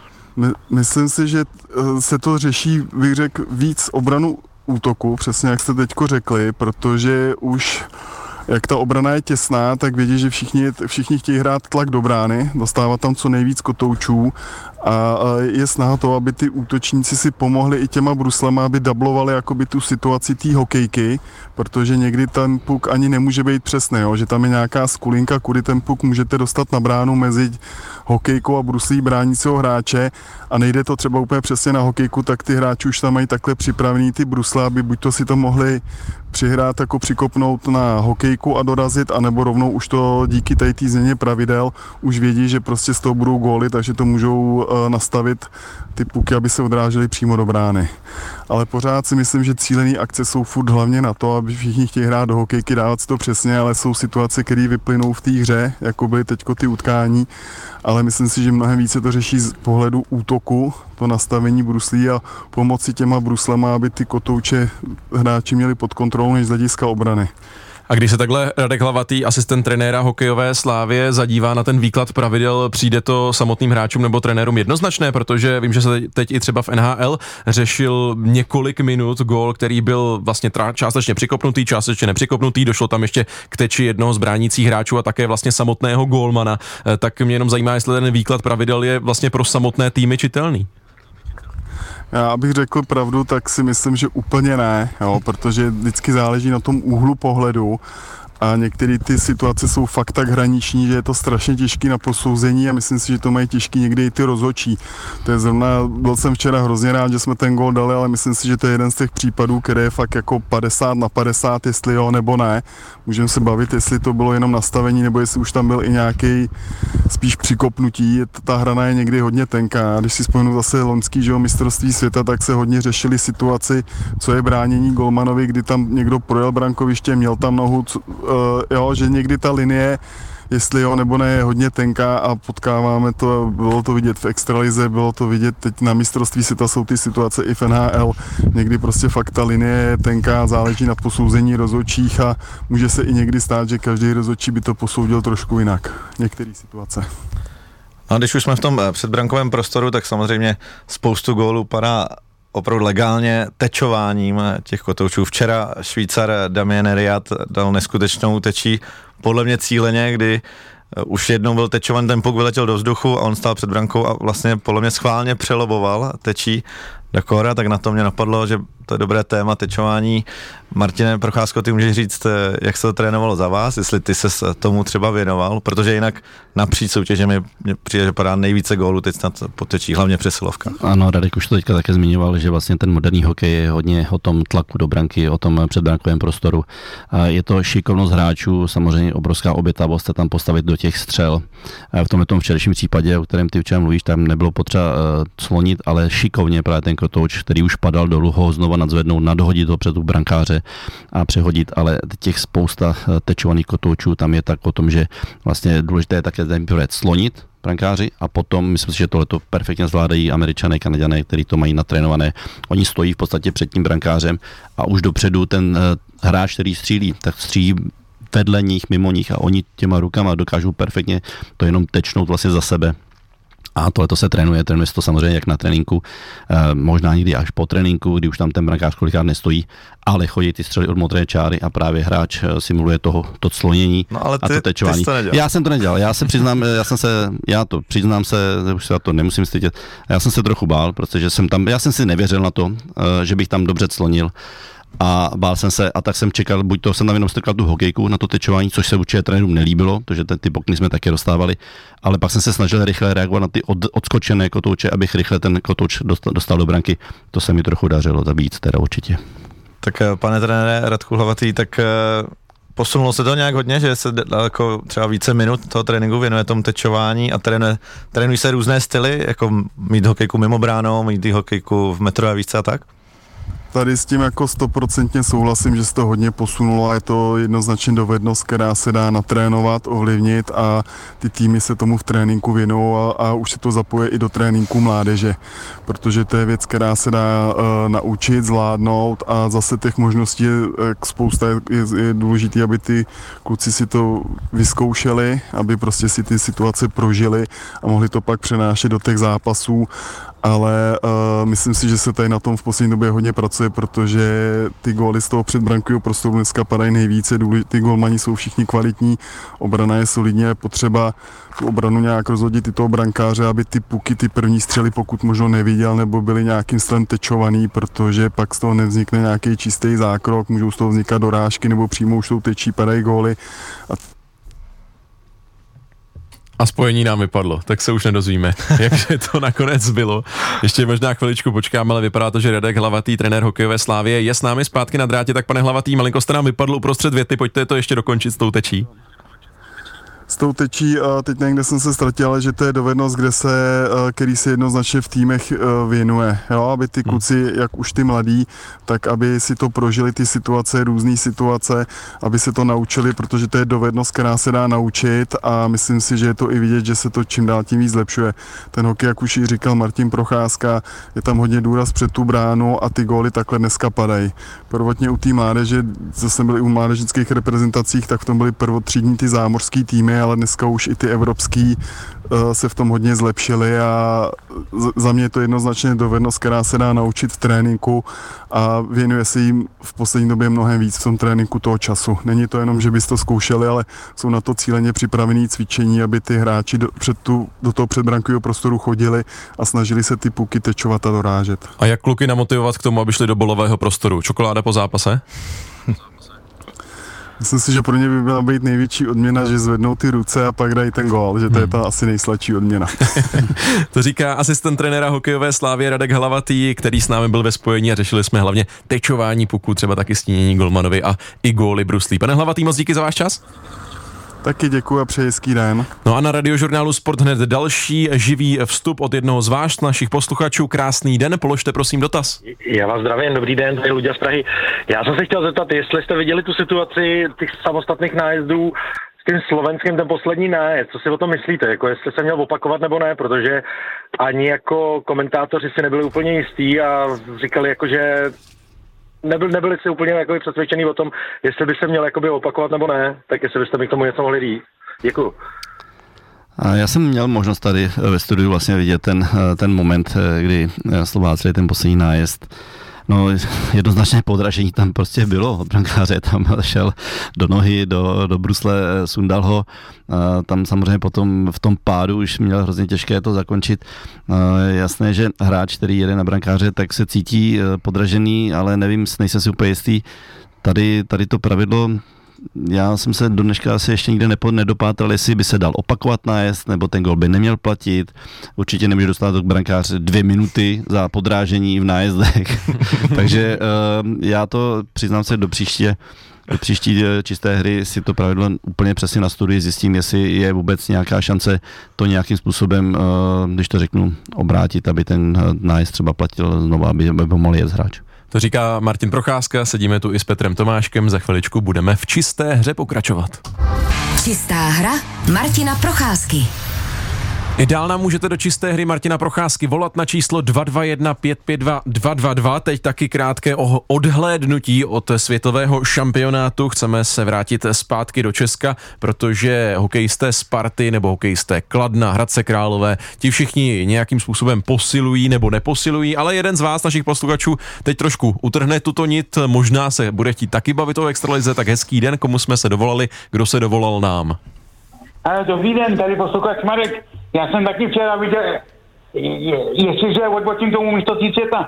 Myslím si, že se to řeší, bych řekl, víc obranu útoku, přesně jak jste teďko řekli, protože už jak ta obrana je těsná, tak vědí, že všichni chtějí hrát tlak do brány, dostávat tam co nejvíc kotoučů a je snaha toho, aby ty útočníci si pomohli i těma bruslema, aby dublovali jakoby tu situaci té hokejky, protože někdy ten puk ani nemůže být přesný, jo? Že tam je nějaká skulinka, kudy ten puk můžete dostat na bránu mezi hokejkou a bruslí bránícího hráče a nejde to třeba úplně přesně na hokejku, tak ty hráči už tam mají takhle připravený ty brusle, aby buď to si to mohli přihrát, jako přikopnout na hokejku a dorazit, anebo rovnou už to díky té změně pravidel už vědí, že prostě z toho budou góly, takže to můžou nastavit ty puky, aby se odrážely přímo do brány. Ale pořád si myslím, že cílené akce jsou furt hlavně na to, aby všichni chtějí hrát do hokejky, dávat si to přesně, ale jsou situace, které vyplynou v té hře, jako byly teďko ty utkání, ale myslím si, že mnohem více to řeší z pohledu útoku, to nastavení bruslí a pomoci těma bruslema, aby ty kotouče hráči měli pod kontrolou než z hlediska obrany. A když se takhle Radek Hlavatý, asistent trenéra hokejové Slávie, zadívá na ten výklad pravidel, přijde to samotným hráčům nebo trenérům jednoznačné, protože vím, že se teď i třeba v NHL řešil několik minut gól, který byl vlastně částečně přikopnutý, částečně nepřikopnutý, došlo tam ještě k teči jednoho z bránících hráčů a také vlastně samotného gólmana. Tak mě jenom zajímá, jestli ten výklad pravidel je vlastně pro samotné týmy čitelný. Já abych řekl pravdu, tak si myslím, že úplně ne, jo, protože vždycky záleží na tom úhlu pohledu a některé ty situace jsou fakt tak hraniční, že je to strašně těžké na posouzení a myslím si, že to mají těžký někdy i ty rozhodčí. To je zrovna, byl jsem včera hrozně rád, že jsme ten gól dali, ale myslím si, že to je jeden z těch případů, který je fakt jako 50/50, jestli jo nebo ne. Můžeme se bavit, jestli to bylo jenom nastavení, nebo jestli už tam byl i nějaký spíš přikopnutí. Ta hrana je někdy hodně tenká. Když si vzpomenu zase loňský, že jo, mistrovství světa, tak se hodně řešili situaci, co je bránění golmanovi, kdy tam někdo projel brankoviště, měl tam nohu, jo, že někdy ta linie, jestli jo nebo ne, je hodně tenká a potkáváme to, bylo to vidět v extralize, bylo to vidět teď na mistrovství světa, jsou ty situace i v NHL, někdy prostě fakt ta linie je tenká, záleží na posouzení rozhodčích a může se i někdy stát, že každý rozhodčí by to posoudil trošku jinak, některé situace. A když už jsme v tom předbrankovém prostoru, tak samozřejmě spoustu gólů padá opravdu legálně tečováním těch kotoučů. Včera Švýcar Damien Riad dal neskutečnou tečí, podle mě cíleně, kdy už jednou byl tečovan, ten puk vyletěl do vzduchu a on stál před brankou a vlastně podle mě schválně přeloboval tečí do kóra, tak na to mě napadlo, že to je dobré téma tečování. Martine Procházko, ty můžeš říct, jak se to trénovalo za vás, jestli ty ses tomu třeba věnoval, protože jinak napříč soutěžemi mě přijde, že padá nejvíce gólů teď snad po tečí, hlavně přesilovka. Ano, Radek už to teďka také zmiňoval, že vlastně ten moderní hokej je hodně o tom tlaku do branky, o tom předbrankovém prostoru. Je to šikovnost hráčů, samozřejmě obrovská obětavost se tam postavit do těch střel. V tomto včerejším případě, o kterém ty včera mluvíš, tam nebylo potřeba slonit, ale šikovně právě ten kotouč, který už padal dolů, ho znova nadzvednout, nadhodit ho před tu brankáře a přehodit, ale těch spousta tečovaných kotoučů, tam je tak o tom, že vlastně důležité je také ten slonit brankáři a potom myslím si, že tohleto perfektně zvládají Američané, Kanaďané, kteří to mají natrénované. Oni stojí v podstatě před tím brankářem a už dopředu ten hráč, který střílí, tak střílí vedle nich, mimo nich a oni těma rukama dokážou perfektně to jenom tečnout vlastně za sebe. A tohleto se trénuje se to samozřejmě jak na tréninku, možná někdy až po tréninku, kdy už tam ten brankář kolikrát nestojí, ale chodí ty střely od modré čáry a právě hráč simuluje to slonění a to tečování. Já jsem to nedělal, přiznám se, už se na to nemusím stydět, já jsem se trochu bál, protože já jsem si nevěřil na to, že bych tam dobře slonil. A bál jsem se a tak jsem čekal, buď to jsem tam jenom strkal tu hokejku na to tečování, což se určitě trenérům nelíbilo, protože ty pokyny jsme taky dostávali, ale pak jsem se snažil rychle reagovat na ty odskočené kotouče, abych rychle ten kotouč dostal do branky. To se mi trochu dařilo, to víc teda určitě. Tak pane trenére Radku Hlavatý, tak posunulo se to nějak hodně, že se jako třeba více minut toho tréninku věnuje tomu tečování a trénují se různé styly, jako mít hokejku mimo bránou, mít hokejku v metrové výšce a tak? Tady s tím jako 100% souhlasím, že se to hodně posunulo a je to jednoznačně dovednost, která se dá natrénovat, ovlivnit a ty týmy se tomu v tréninku věnují a už se to zapoje i do tréninku mládeže, protože to je věc, která se dá naučit, zvládnout a zase těch možností je spousta, je důležité, aby ty kluci si to vyzkoušeli, aby prostě si ty situace prožili a mohli to pak přenášet do těch zápasů. Ale myslím si, že se tady na tom v poslední době hodně pracuje, protože ty góly z toho předbrankového prostoru dneska padají nejvíce, ty gólmani jsou všichni kvalitní, obrana je solidní, je potřeba tu obranu nějak rozhodit i toho brankáře, aby ty puky, ty první střely pokud možno neviděl nebo byly nějakým stylem tečovaný, protože pak z toho nevznikne nějaký čistý zákrok, můžou z toho vznikat dorážky nebo přímo už jsou tečí, padají góly. A spojení nám vypadlo, tak se už nedozvíme, jakže to nakonec bylo. Ještě možná chviličku počkáme, ale vypadá to, že Radek Hlavatý, trenér hokejové Slávie, je s námi zpátky na drátě. Tak pane Hlavatý, malinko jste nám vypadl uprostřed věty, pojďte to ještě dokončit s tou tečí. S tou tečí, teď někde jsem se ztratil, ale že to je dovednost, který se jednoznačně v týmech věnuje, jo? Aby ty kluci, jak už ty mladí, tak aby si to prožili ty situace, různé situace, aby se to naučili, protože to je dovednost, která se dá naučit a myslím si, že je to i vidět, že se to čím dál tím víc zlepšuje. Ten hokej, jak už i říkal Martin Procházka, je tam hodně důraz před tu bránu a ty góly takhle dneska padají. Prvotně u té mládeže, zase byli u mládežnických reprezentacích, tak v tom byly prvotřídní ty zámořský týmy, ale dneska už i ty evropský se v tom hodně zlepšily a za mě je to jednoznačně dovednost, která se dá naučit v tréninku a věnuje se jim v poslední době mnohem víc v tom tréninku toho času. Není to jenom, že byste to zkoušeli, ale jsou na to cíleně připravené cvičení, aby ty hráči do toho předbrankového prostoru chodili a snažili se ty puky tečovat a dorážet. A jak kluky namotivovat k tomu, aby šli do bolového prostoru? Čokoláda po zápase? Myslím si, že pro ně by měla být největší odměna, že zvednou ty ruce a pak dají ten gól, že to je ta asi nejsladší odměna. To říká asistent trenéra hokejové Slávie Radek Hlavatý, který s námi byl ve spojení a řešili jsme hlavně tečování puků, třeba taky stínění golmanovi a i góly bruslí. Pane Hlavatý, moc díky za váš čas. Taky děkuji a přeji hezký den. No a na Radiožurnálu Sport hned další živý vstup od jednoho z vás našich posluchačů. Krásný den, položte prosím dotaz. Já vás zdravím, dobrý den, tady Luďa z Prahy. Já jsem se chtěl zeptat, jestli jste viděli tu situaci těch samostatných nájezdů s tím Slovenskem, ten poslední nájezd, co si o tom myslíte, jako jestli se měl opakovat nebo ne, protože ani jako komentátoři si nebyli úplně jistí a říkali jako, že nebyli si úplně jakoby přesvědčený o tom, jestli by se měl jakoby opakovat nebo ne, tak jestli byste mi k tomu něco mohli říct. Děkuju. Já jsem měl možnost tady ve studiu vlastně vidět ten moment, kdy Slováci ten poslední nájezd. No, jednoznačné podražení tam prostě bylo. Brankáře tam šel do nohy, do brusle, sundal ho. Tam samozřejmě potom v tom pádu už měl hrozně těžké to zakončit. Jasné, že hráč, který jede na brankáře, tak se cítí podražený, ale nevím, nejsem si úplně jistý. Tady to pravidlo, já jsem se do dneška asi ještě nikde nedopátral, jestli by se dal opakovat nájezd, nebo ten gol by neměl platit. Určitě nemůže dostat do brankáře 2 minuty za podrážení v nájezdech. Takže já to přiznám se do příští čisté hry si to pravidlo úplně přesně nastuduji, zjistím, jestli je vůbec nějaká šance to nějakým způsobem, když to řeknu, obrátit, aby ten nájezd třeba platil znovu, aby mohl jet hráč. To říká Martin Procházka, sedíme tu i s Petrem Tomáškem, za chviličku budeme v čisté hře pokračovat. Čistá hra Martina Procházky. I dál nám můžete do čisté hry Martina Procházky volat na číslo 221 552 222. Teď taky krátké odhlédnutí od světového šampionátu. Chceme se vrátit zpátky do Česka, protože hokejisté Sparty nebo hokejisté Kladna, Hradce Králové, ti všichni nějakým způsobem posilují nebo neposilují, ale jeden z vás, našich posluchačů, teď trošku utrhne tuto nit, možná se bude chtít taky bavit o extralize, tak hezký den, komu jsme se dovolali, kdo se dovolal nám. Dobrý den, tady posluchač Marek. Já jsem taky včera viděl, jestliže odbočím tomu mistrovství světa,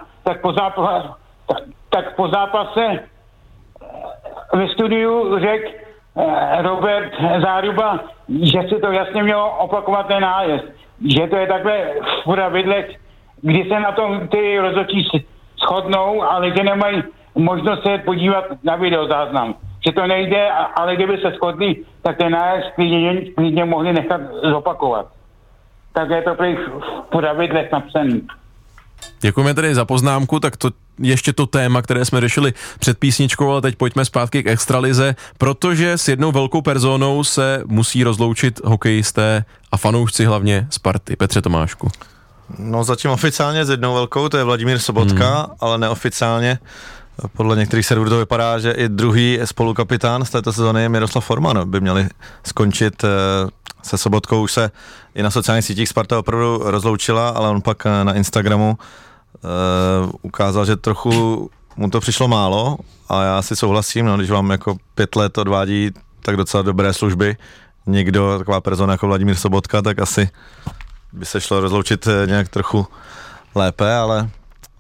tak po zápase ve studiu řekl Robert Záruba, že si to jasně mělo opakovat ten nájezd. Že to je takhle v pravidlech, kdy se na tom ty rozhodčí shodnou, ale že nemají možnost se podívat na videozáznam. Že to nejde, ale kdyby se shodli, tak ten nájezd klidně mohli nechat zopakovat. Tak je to v pravidlech napsaný. Děkujeme tedy za poznámku, tak to ještě to téma, které jsme řešili před písničkou, ale teď pojďme zpátky k extralize, protože s jednou velkou personou se musí rozloučit hokejisté a fanoušci hlavně Sparty. Petře Tomášku. No zatím oficiálně s jednou velkou, to je Vladimír Sobotka, ale neoficiálně. Podle některých serverů to vypadá, že i druhý spolukapitán z této sezóny Miroslav Forman by měli skončit se Sobotkou. Už se i na sociálních sítích Sparta opravdu rozloučila, ale on pak na Instagramu ukázal, že trochu mu to přišlo málo a já si souhlasím, no, když vám jako 5 let odvádí tak docela dobré služby někdo, taková persona jako Vladimír Sobotka, tak asi by se šlo rozloučit nějak trochu lépe, ale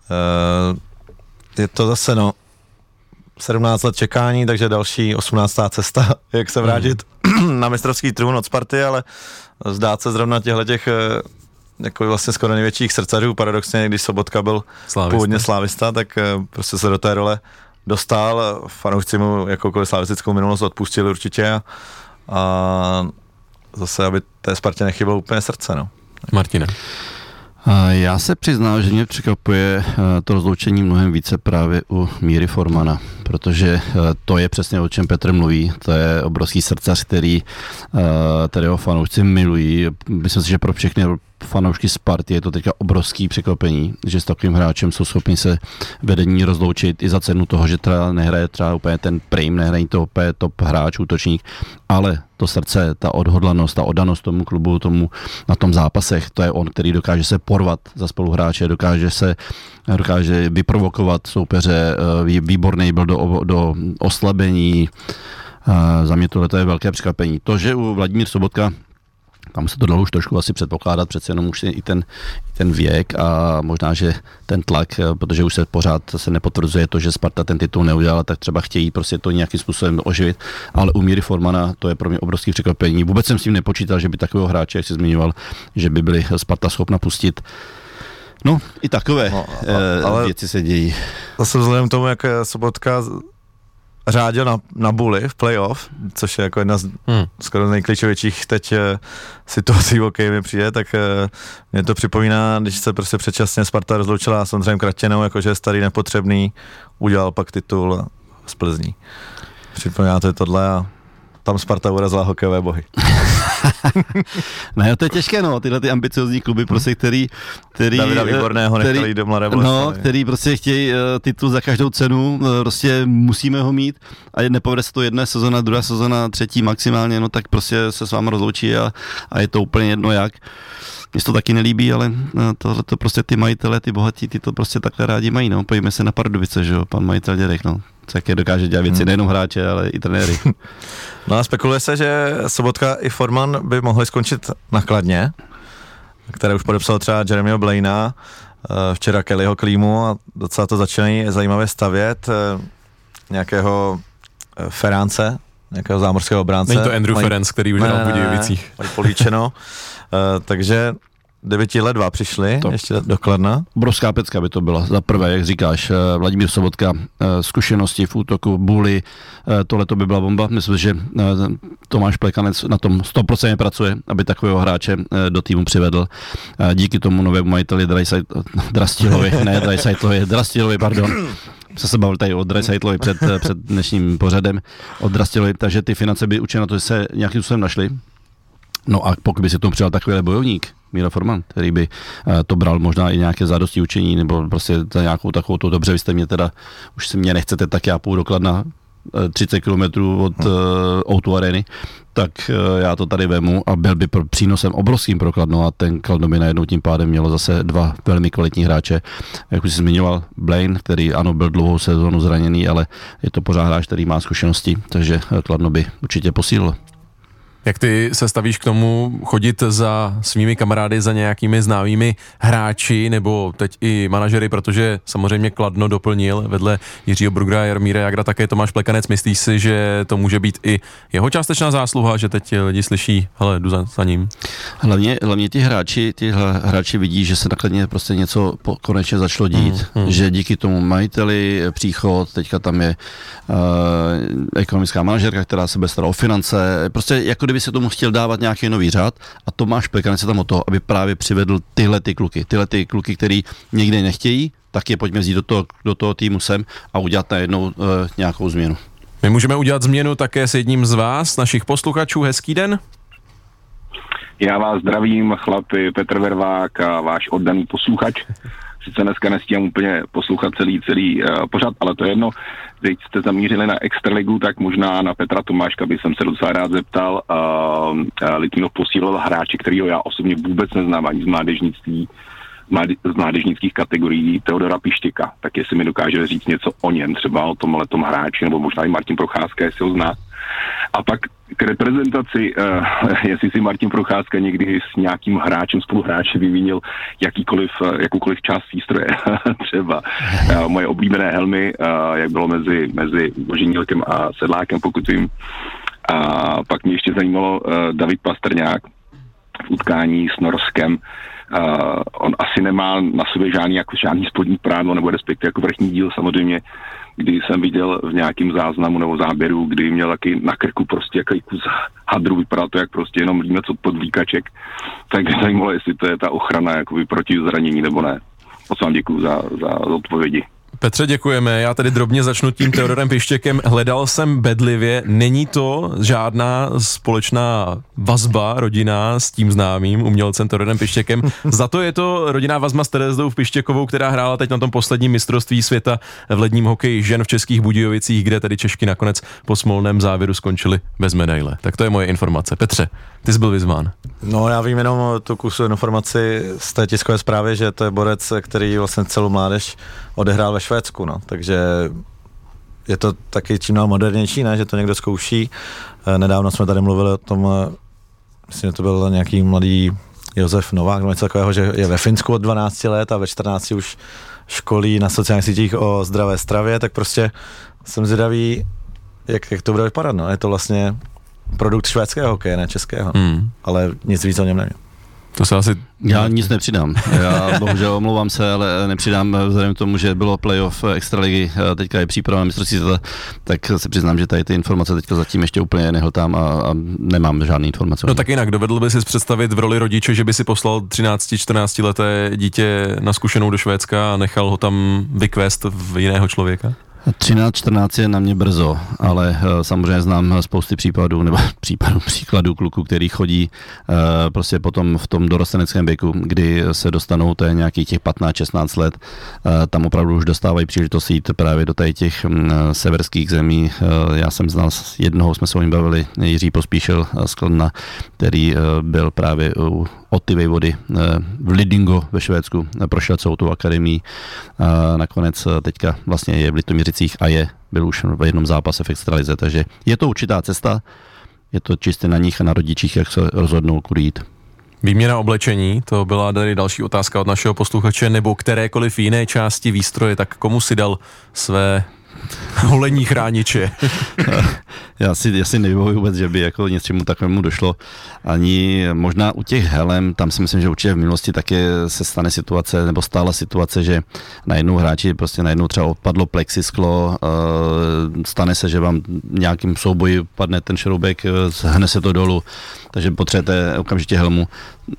je to zase 17 let čekání, takže další 18. cesta, jak se vrátit na mistrovský trůn od Sparty, ale zdát se zrovna těch jako vlastně skoro největších srdcařů, paradoxně, když Sobotka byl původně slávista, tak prostě se do té role dostal, fanoušci mu jakoukoliv slavistickou minulost odpustili určitě a zase, aby té Spartě nechybilo úplně srdce, no. Martine. Já se přiznám, že mě překvapuje to rozloučení mnohem více právě u Míry Formana, protože to je přesně o čem Petr mluví, to je obrovský srdcař, kterého fanoušci milují. Myslím si, že pro všechny fanoušky Sparty je to teďka obrovský překvapení, že s takovým hráčem jsou schopni se vedení rozloučit i za cenu toho, že třeba nehraje třeba úplně ten prim, nehraje to úplně top hráč, útočník, ale to srdce, ta odhodlanost, ta oddanost tomu klubu, tomu na tom zápasech, to je on, který dokáže se porvat za spoluhráče, dokáže vyprovokovat soupeře, výborný byl do oslabení. Za mě tohle je velké překvapení. To, že u Vladimír Sobotka tam se to dalo už trošku asi předpokládat, přece jenom už i ten věk a možná, že ten tlak, protože už se pořád se nepotvrzuje to, že Sparta ten titul neudělala, tak třeba chtějí prostě to nějakým způsobem oživit, ale u Míry Formana to je pro mě obrovský překvapení. Vůbec jsem s tím nepočítal, že by takového hráče, jak jsi zmiňoval, že by byli Sparta schopna pustit. No, i takové věci se dějí. Zase vzhledem k tomu, jak Sobotka řádil na Bully v playoff, což je jako jedna z skoro nejklíčovějších teď situací, o které mi přijde, tak mě to připomíná, když se prostě předčasně Sparta rozloučila s Ondřejem Kratěnou, jakože je starý nepotřebný, udělal pak titul z Plzní. Připomíná to je tohle a tam Sparta urazila hokejové bohy. Ne, to je těžké, no, tyhle ty ambiciozní kluby, prostě, který Davida Výborného nechali do Mladé Boleslavi. No, který prostě chtějí titul za každou cenu, prostě musíme ho mít a nepovede se to jedna sezona, druhá sezona, třetí maximálně, no tak prostě se s váma rozloučí a je to úplně jedno jak. Mně to taky nelíbí, ale to prostě ty majitele, ty bohatí, ty to prostě takhle rádi mají, no. Pojďme se na Pardubice, že jo, pan majitel Dědek, no. Také dokáže dělat věci, nejenom hráče, ale i trenéry. No a spekuluje se, že Sobotka i Forman by mohli skončit na Kladně, které už podepsal třeba Jeremyho Blaina, včera Kellyho Klímu a docela to začínají zajímavě stavět, nějakého Ference, nějakého zámořského obránce. Není to Andrew Ferenc, který už hrál v Budějovicích. Mají políčeno, takže 9-2 přišli to. Ještě do Kladna. Obrovská pecka by to byla. Za prvé, jak říkáš, Vladimír Sobotka, zkušenosti v útoku, Bully, tohle to by byla bomba. Myslím, že Tomáš Plekanec na tom 100% pracuje, aby takového hráče do týmu přivedl. Díky tomu novému majiteli Drastilovi, pardon. Se bavil tady o Dreisaitlové před dnešním pořadem, o Drastilovi, takže ty finance by určitě na to, že se nějakým způsobem našly. No a pokud by si tomu přidal takovýhle bojovník, Míra Forman, který by to bral možná i nějaké zádosti učení, nebo prostě za nějakou takovou to dobře, vy jste mě teda, už si mě nechcete, tak já půjdu do Kladna 30 km od O2 Areny, tak já to tady vemu a byl by přínosem obrovským pro Kladno a ten Kladno by najednou tím pádem mělo zase dva velmi kvalitní hráče. Jak už jsi zmiňoval, Blaine, který ano, byl dlouhou sezónu zraněný, ale je to pořád hráč, který má zkušenosti, takže Kladno by určitě posílilo. Jak ty se stavíš k tomu chodit za svými kamarády, za nějakými známými hráči nebo teď i manažery, protože samozřejmě Kladno doplnil vedle Jiřího Brugera a Jaromíra Jágra také Tomáš Plekanec. Myslíš si, že to může být i jeho částečná zásluha, že teď lidi slyší, hele, jdu za ním? Hlavně ty hráči vidí, že se na Kladně prostě něco konečně začalo dít, že díky tomu majiteli příchod, teďka tam je ekonomická manažerka, která se bude starat o finance, prostě jako kdyby se tomu chtěl dávat nějaký nový řád a Tomáš Plekanec je tam o to, aby právě přivedl tyhle ty kluky, který někde nechtějí, tak je pojďme vzít do toho týmu sem a udělat najednou nějakou změnu. My můžeme udělat změnu také s jedním z vás, našich posluchačů. Hezký den. Já vás zdravím, chlapi, Petr Vervák a váš oddaný posluchač. Sice dneska nestíhám úplně poslouchat celý pořad, ale to je jedno. Když jste zamířili na Extraligu, tak možná na Petra Tomáška bych jsem se docela rád zeptal. Litvinov posílil hráče, kterýho já osobně vůbec neznám ani z mládežnictví, z mládežnických kategorií, Teodora Pištěka. Tak jestli mi dokáže říct něco o něm, třeba o tomhletom hráči, nebo možná i Martin Procházka, jestli ho zná. A pak k reprezentaci, jestli si Martin Procházka někdy s nějakým hráčem, spoluhráčem vyvinil jakoukoliv část výstroje. Třeba moje oblíbené helmy, jak bylo mezi Boženílkem a Sedlákem, pokud vím. A pak mě ještě zajímalo David Pastrňák v utkání s Norskem. On asi nemá na sobě žádný spodní prádlo, nebo respektive jako vrchní díl samozřejmě, kdy jsem viděl v nějakém záznamu nebo záběru, kdy měl taky na krku prostě jaký kus hadru, vypadá to jak prostě jenom víme co pod výkaček. Tak mě zajímalo, jestli to je ta ochrana jakoby proti zranění nebo ne. Moc vám děkuju za odpovědi. Petře, děkujeme. Já tady drobně začnu tím Teodorem Pištěkem. Hledal jsem bedlivě, není to žádná společná vazba rodina s tím známým umělcem Teodorem Pištěkem. Za to je to rodinná vazba s Terezdou Pištěkovou, která hrála teď na tom posledním mistrovství světa v ledním hokeji žen v Českých Budějovicích, kde tedy Češky nakonec po smolném závěru skončily bez medaile. Tak to je moje informace. Petře, ty jsi byl vyzván. No, já vím jenom tu kusu informaci z té tiskové zprávy, že to je borec, který vlastně celou mládež odehrál ve Švédsku, no, takže je to taky čím dál modernější, ne, že to někdo zkouší. Nedávno jsme tady mluvili o tom, myslím, že to byl nějaký mladý Josef Novák, něco takového, že je ve Finsku od 12 let a ve 14 už školí na sociálních sítích o zdravé stravě, tak prostě jsem zvědavý, jak to bude vypadat, no, je to vlastně produkt švédského hokeje, ne českého, ale nic víc o něm nevím. To se asi... Já nic nepřidám. Já bohužel omlouvám se, ale nepřidám vzhledem k tomu, že bylo playoff Extraligy, teďka je příprava na mistrovství světa, tak se přiznám, že tady ty informace teďka zatím ještě úplně nehltám a nemám žádné informace. No tak jinak, dovedl by si představit v roli rodiče, že by si poslal 13-14 leté dítě na zkušenou do Švédska a nechal ho tam vykvést v jiného člověka? 13-14 je na mě brzo, ale samozřejmě znám spousty příkladů kluků, který chodí prostě potom v tom dorosteneckém věku, kdy se dostanou, to je nějakých těch 15-16 let, tam opravdu už dostávají příležitost jít právě do těch severských zemí. Já jsem znal jednoho, jsme se o něm bavili, Jiří Pospíšil z Kladna, který byl právě od ty vody v Lidingo ve Švédsku, prošel celou tu akademii a nakonec teďka vlastně je v Litoměřicích a byl už v jednom zápase v extralize, takže je to určitá cesta, je to čistě na nich a na rodičích, jak se rozhodnou, kudy jít. Výměna oblečení, to byla tady další otázka od našeho posluchače, nebo kterékoliv jiné části výstroje, tak komu si dal své holení chrániče? Já si nevybavuji vůbec, že by jako něčemu takovému došlo. Ani možná u těch helem, tam si myslím, že určitě v minulosti také se stane situace, nebo stála situace, že najednou hráči prostě najednou třeba odpadlo plexisklo, stane se, že vám nějakým souboji padne ten šroubek, hne se to dolů, takže potřebujete okamžitě helmu.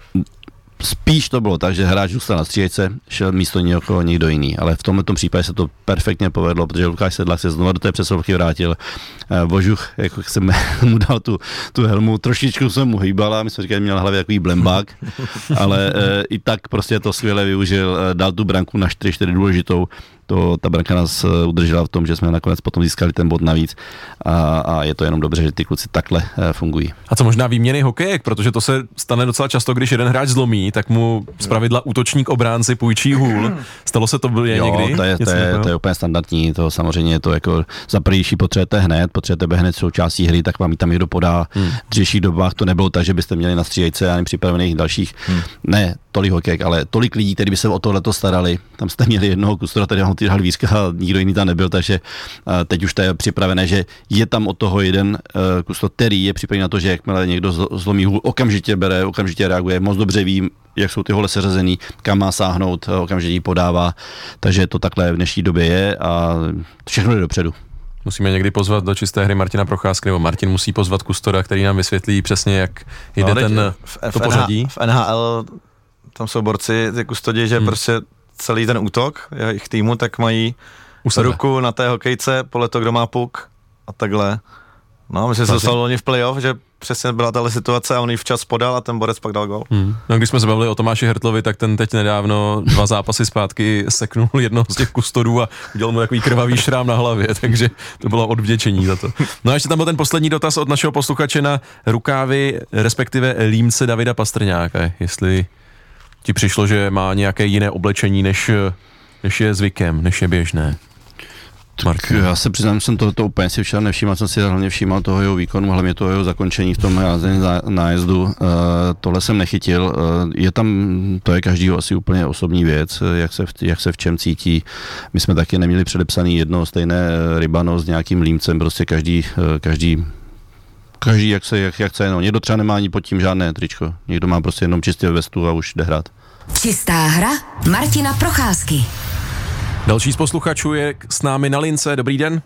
Spíš to bylo tak, že hráč zůstal na střílečce, šel místo někoho někdo jiný, ale v tomto případě se to perfektně povedlo, protože Lukáš Sedlák se znovu do té přesilovky vrátil. Vožuch, jako jsem mu dal tu helmu, trošičku jsem mu hýbala, my jsme říkali, měl na hlavě takový blembák, ale i tak prostě to skvěle využil, dal tu branku na 4-4 důležitou. Ta branka nás udržela v tom, že jsme nakonec potom získali ten bod navíc a je to jenom dobře, že ty kluci takhle fungují. A co možná výměny hokejek, protože to se stane docela často, když jeden hráč zlomí, tak mu zpravidla útočník obránci půjčí hůl. Stalo se to někdy? To je úplně standardní, to samozřejmě je to jako za prvnější potřebujete hned součástí hry, tak vám ji tam někdo podá. V dřívějších dobách to nebylo tak, že byste měli na střílejce a připravených dalších, ne tolik hokejek, ale tolik lidí, kteří by se o tohleto starali. Tam jste měli jednoho kustora, který vám ty halvířka a nikdo jiný tam nebyl, takže teď už to je připravené, že je tam od toho jeden kustor, který je připravený na to, že jakmile někdo zlomí hůl, okamžitě bere, okamžitě reaguje, moc dobře ví, jak jsou ty hole seřazený, kam má sáhnout, okamžitě ji podává, takže to takhle v dnešní době je a všechno jde dopředu. Musíme někdy pozvat do čisté hry Martina Procházky, nebo Martin musí pozvat kustora, který nám vysvětlí přesně, jak jde to pořadí. V NHL tam jsou borci, ty kustodi, že prostě celý ten útok jejich týmu, tak mají ruku na té hokejce podle toho, kdo má puk a takhle. No, myslím, že se stalo loni v playoff, že přesně byla tahle situace a on ji včas podal a ten borec pak dal gol. No, když jsme se bavili o Tomáši Hertlovi, tak ten teď nedávno 2 zápasy zpátky seknul jednoho z těch kustodů a udělal mu takový krvavý šrám na hlavě, takže to bylo odvděčení za to. No a ještě tam byl ten poslední dotaz od našeho posluchače na rukávy, respektive límce Davida Pastrňáka, jestli ti přišlo, že má nějaké jiné oblečení, než je zvykem, než je běžné. Tak já se přiznám, že jsem to úplně si nevšímal, jsem si hlavně všímal toho jeho výkonu, hlavně toho jeho zakončení v tom jázdění nájezdu. Tohle jsem nechytil. To je každýho asi úplně osobní věc, jak se v čem cítí. My jsme taky neměli předepsaný jedno stejné rybano s nějakým límcem, prostě každý jak chce, no. Někdo třeba nemá ani pod tím žádné tričko, někdo má prostě jenom čistě vestu a už jde hrát. Čistá hra Martina Procházky. Další z posluchačů je s námi na lince. Dobrý den.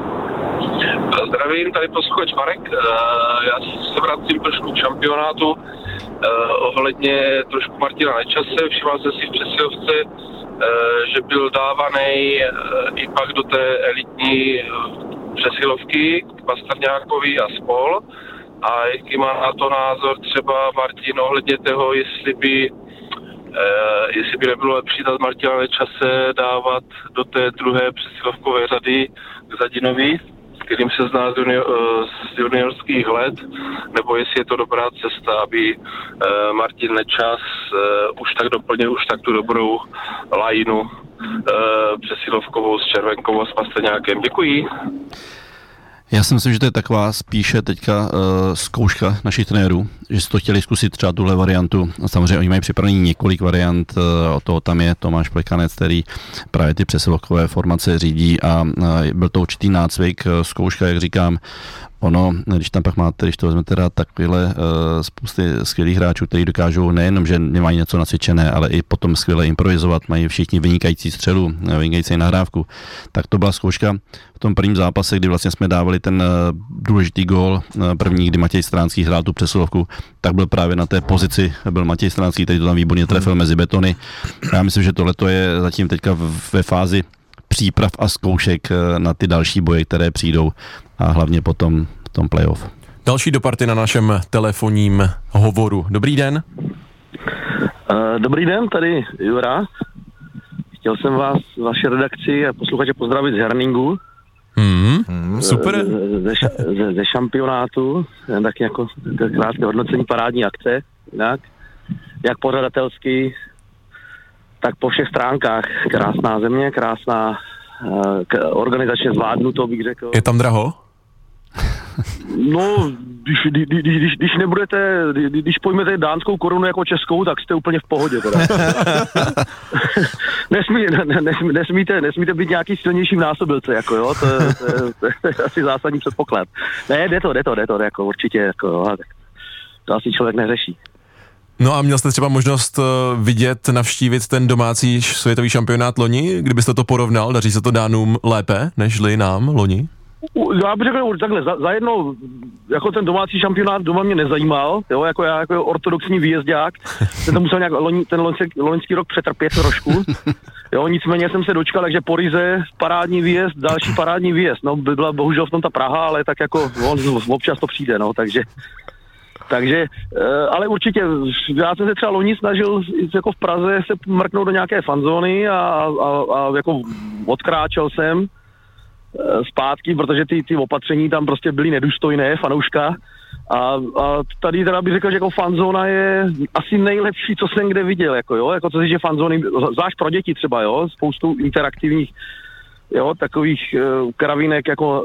Zdravím, tady posluchač Marek. Já se vracím trošku k šampionátu. Ohledně trošku Martina Nečase. Všiml jsem si v přesilovce, že byl dávaný i pak do té elitní přesilovky k Pastrňákovi a spol. A jaký má na to názor třeba Martin ohledně toho, jestli by nebylo lepší dát Martina Nečase dávat do té druhé přesilovkové řady k Zadinovi, kterým se zná z juniorských let, nebo jestli je to dobrá cesta, aby Martin Nečas už tak doplnil tak tu dobrou lajnu přesilovkovou s Červenkovou s Pastrňákem. Děkuji. Já si myslím, že to je taková spíše teďka zkouška našich trenérů, že si to chtěli zkusit třeba tuhle variantu. Samozřejmě oni mají připravený několik variant, od toho tam je Tomáš Plekanec, který právě ty přesilovkové formace řídí a byl to určitý nácvik, zkouška, jak říkám. Ono, když tam pak máte, když to vezmete teda takovýhle spousty skvělých hráčů, kteří dokážou nejenom, že nemají něco nacvičené, ale i potom skvěle improvizovat, mají všichni vynikající střelu, vynikající nahrávku, tak to byla zkouška v tom prvním zápase, kdy vlastně jsme dávali ten důležitý gól první, kdy Matěj Stránský hrál tu přesilovku, tak byl právě na té pozici, byl Matěj Stránský, který to tam výborně trefil mezi betony. Já myslím, že tohle je zatím teďka ve fázi příprav a zkoušek na ty další boje, které přijdou a hlavně potom v tom playoff. Další do party na našem telefonním hovoru. Dobrý den. Dobrý den, tady Jura. Chtěl jsem vás, vaše redakci a posluchače pozdravit z Herningu. Super. Ze šampionátu, taky jako krátké hodnocení parádní akce, jinak, jak pořadatelsky, tak po všech stránkách. Krásná země, krásná, organizačně zvládnuto, bych řekl. Je tam draho? No, když nebudete, když pojmete dánskou korunu jako českou, tak jste úplně v pohodě teda. Nesmíte být nějaký silnější v násobilce, jako jo, to je asi zásadní předpoklad. Ne, jde to, jako určitě, jako jo, tak to asi člověk neřeší. No a měl jste třeba možnost vidět, navštívit ten domácí světový šampionát loni? Kdybyste to porovnal, daří se to Dánům lépe, nežli nám loni? Já bych řekl takhle, za jedno, jako ten domácí šampionát doma mě nezajímal, jo, jako já jako ortodoxní výjezdák, jsem to musel nějak ten loňský rok přetrpět trošku, jo, nicméně jsem se dočkal, takže po Rize parádní výjezd, další parádní výjezd, no byla bohužel v tom ta Praha, ale tak jako občas to přijde, no, takže, ale určitě, já jsem se třeba loni snažil jako v Praze se mrknout do nějaké fanzóny a jako odkráčel jsem zpátky, protože ty opatření tam prostě byly nedůstojné, fanouška. A tady teda bych řekl, že jako fanzóna je asi nejlepší, co jsem kde viděl, jako jo, jako co se týče fanzóny, zvlášť pro děti třeba, jo, spoustu interaktivních, jo, takových kravínek jako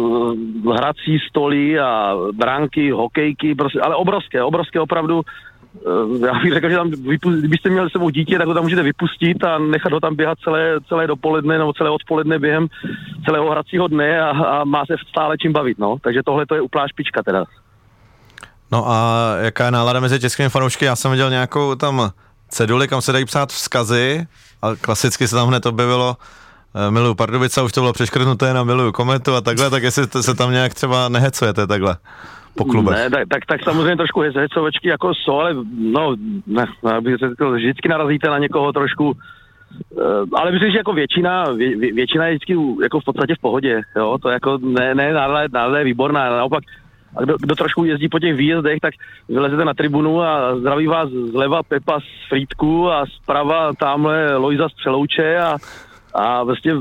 hrací stoly a bránky, hokejky, prostě, ale obrovské opravdu. Já bych řekl, že tam kdybyste měli s sebou dítě, tak ho tam můžete vypustit a nechat ho tam běhat celé dopoledne nebo celé odpoledne během celého hracího dne a má se stále čím bavit, no. Takže tohle to je úplná špička teda. No a jaká je nálada mezi českými fanoušky? Já jsem viděl nějakou tam ceduli, kam se dají psát vzkazy a klasicky se tam hned objevilo miluju Pardubice, už to bylo přeškrtnuté na miluju Kometu a takhle, tak jestli se tam nějak třeba nehecujete takhle po klubech. Ne, tak samozřejmě trošku hecovečky jako jsou, ale ne, bych řekl, vždycky narazíte na někoho trošku, ale myslím, že jako většina je vždycky jako v podstatě v pohodě, jo, to jako nálada je výborná, naopak, a kdo trošku jezdí po těch výjezdech, tak vylezete na tribunu a zdraví vás zleva Pepa z Frýdku a zprava tamhle Lojza z Přelouče a vlastně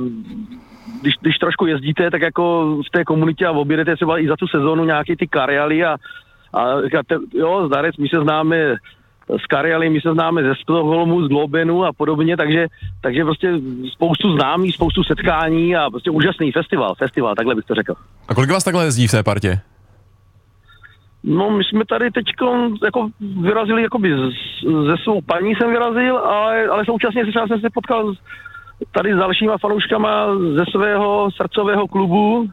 když trošku jezdíte, tak jako v té komunitě a objedete třeba i za tu sezónu nějaký ty kariály a jo, zdarec, my se známe z Kariály, my se známe ze Stockholmu, z Globenu a podobně, takže prostě spoustu známých, spoustu setkání a prostě úžasný festival, takhle bych to řekl. A kolik vás takhle jezdí v té partě? No, my jsme tady teďko jako vyrazili, jakoby ze svou paní jsem vyrazil, ale současně jsem se potkal tady s dalšíma fanouškama ze svého srdcového klubu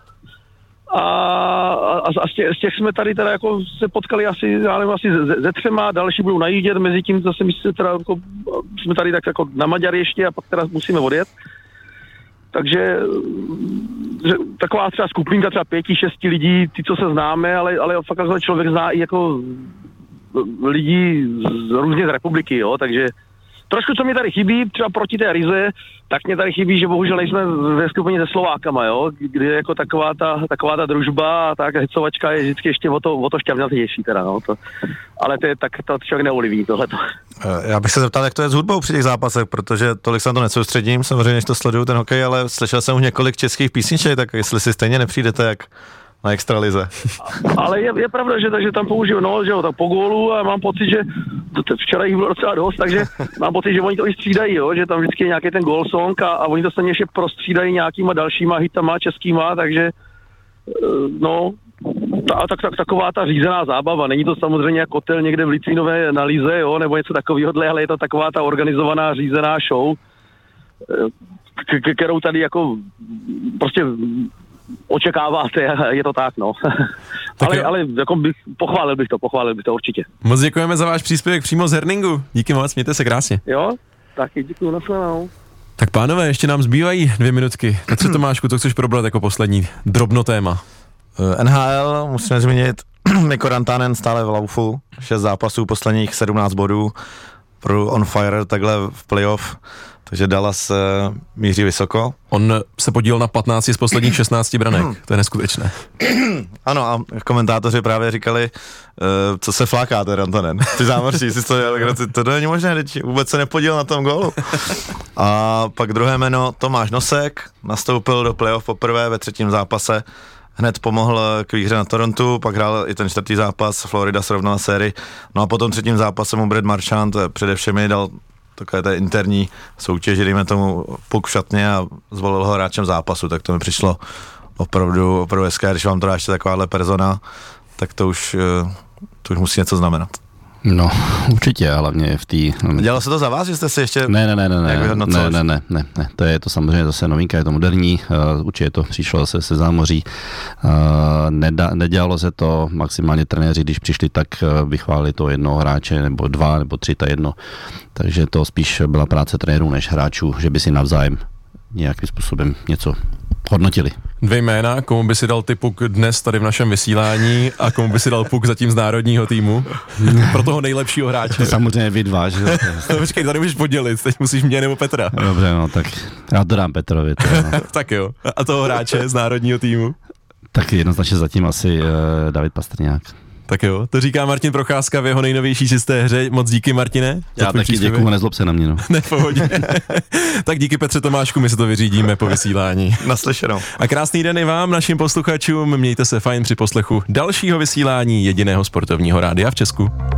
a z těch jsme tady teda jako se potkali asi ze třema, další budou najíždět, mezi tím zase my jako, jsme tady tak jako na Maďar ještě a pak teda musíme odjet. Takže taková třeba skupinka třeba 5-6 lidí, ty, co se známe, ale fakt člověk zná i jako lidí různě z republiky, jo, takže trošku, co mě tady chybí, třeba proti té Rize, tak mě tady chybí, že bohužel nejsme ve skupině se Slovákama, jo, kde je jako taková ta družba a ta hecovačka je vždycky ještě o to šťavnatější teda, no, ale to je tak, to člověk neoliví tohleto. Já bych se zeptal, jak to je s hudbou při těch zápasech, protože tolik se na to nesoustředím, samozřejmě, než to sleduju ten hokej, ale slyšel jsem už několik českých písniček, tak jestli si stejně nepřijdete jak na extralize. Ale je pravda, že tam použiju, že jo, tak po gólu a mám pocit, že včera jich bylo docela dost, takže mám pocit, že oni to i střídají, jo, že tam vždycky je nějaký ten goal song a oni to stejně ještě prostřídají nějakýma dalšíma hitama českýma, takže taková ta řízená zábava. Není to samozřejmě jako kotel někde v Litvínové na Lize, jo, nebo něco takového, ale je to taková ta organizovaná řízená show, kterou tady jako prostě očekáváte, je to tak, no. ale jako pochválil bych to určitě. Moc děkujeme za váš příspěvek přímo z Herningu. Díky moc, mějte se krásně. Jo, taky děkuju, nashledanou. Tak pánové, ještě nám zbývají 2 minutky. Petře Tomášku, to chceš probrat jako poslední drobno téma? NHL, musíme zmínit, Mikko Rantanen stále v laufu, 6 zápasů, posledních 17 bodů, pro on fire takhle v playoff. takže Dallas míří vysoko. On se podílel na 15 z posledních 16 branek, to je neskutečné. Ano, a komentátoři právě říkali, co se fláká ten Rantanen. Ty zámoří, si to není možné, vůbec se nepodílel na tom gólu. A pak druhé jméno Tomáš Nosek, nastoupil do playoff poprvé ve 3. zápase, hned pomohl k výhře na Torontu, pak hrál i ten 4. zápas, Florida srovnala sérii, no a po tom 3. zápase mu Brad Marchand především dal takové té interní soutěži, dejme tomu puk v šatně a zvolil ho hráčem zápasu, tak to mi přišlo opravdu hezké, když vám to dá ještě takováhle persona, tak to už musí něco znamenat. No, určitě, hlavně v té... Dělalo se to za vás, že jste si ještě... Ne, to je to samozřejmě zase novinka, je to moderní, určitě to přišlo zase se zámoří. Nedělalo se to, maximálně trenéři, když přišli, tak vychválili to jednoho hráče, nebo 2, nebo 3, ta jedno. Takže to spíš byla práce trenérů než hráčů, že by si navzájem nějakým způsobem něco hodnotili. 2 jména, komu by si dal ty puk dnes tady v našem vysílání a komu by si dal puk zatím z národního týmu? Pro toho nejlepšího hráče. To samozřejmě vy 2, že? No, počkej, tady můžeš podělit, teď musíš mě nebo Petra. Dobře, no tak já to dám Petrovi. No. Tak jo, a toho hráče z národního týmu? Tak jednoznačně zatím asi David Pastrňák. Tak jo, to říká Martin Procházka v jeho nejnovější čisté hře. Moc díky, Martine. Já taky děkuju, nezlob se na mě. No. Ne, v pohodě. Tak díky Petře Tomášku, my se to vyřídíme po vysílání. Naslyšenou. A krásný den i vám, našim posluchačům. Mějte se fajn při poslechu dalšího vysílání jediného sportovního rádia v Česku.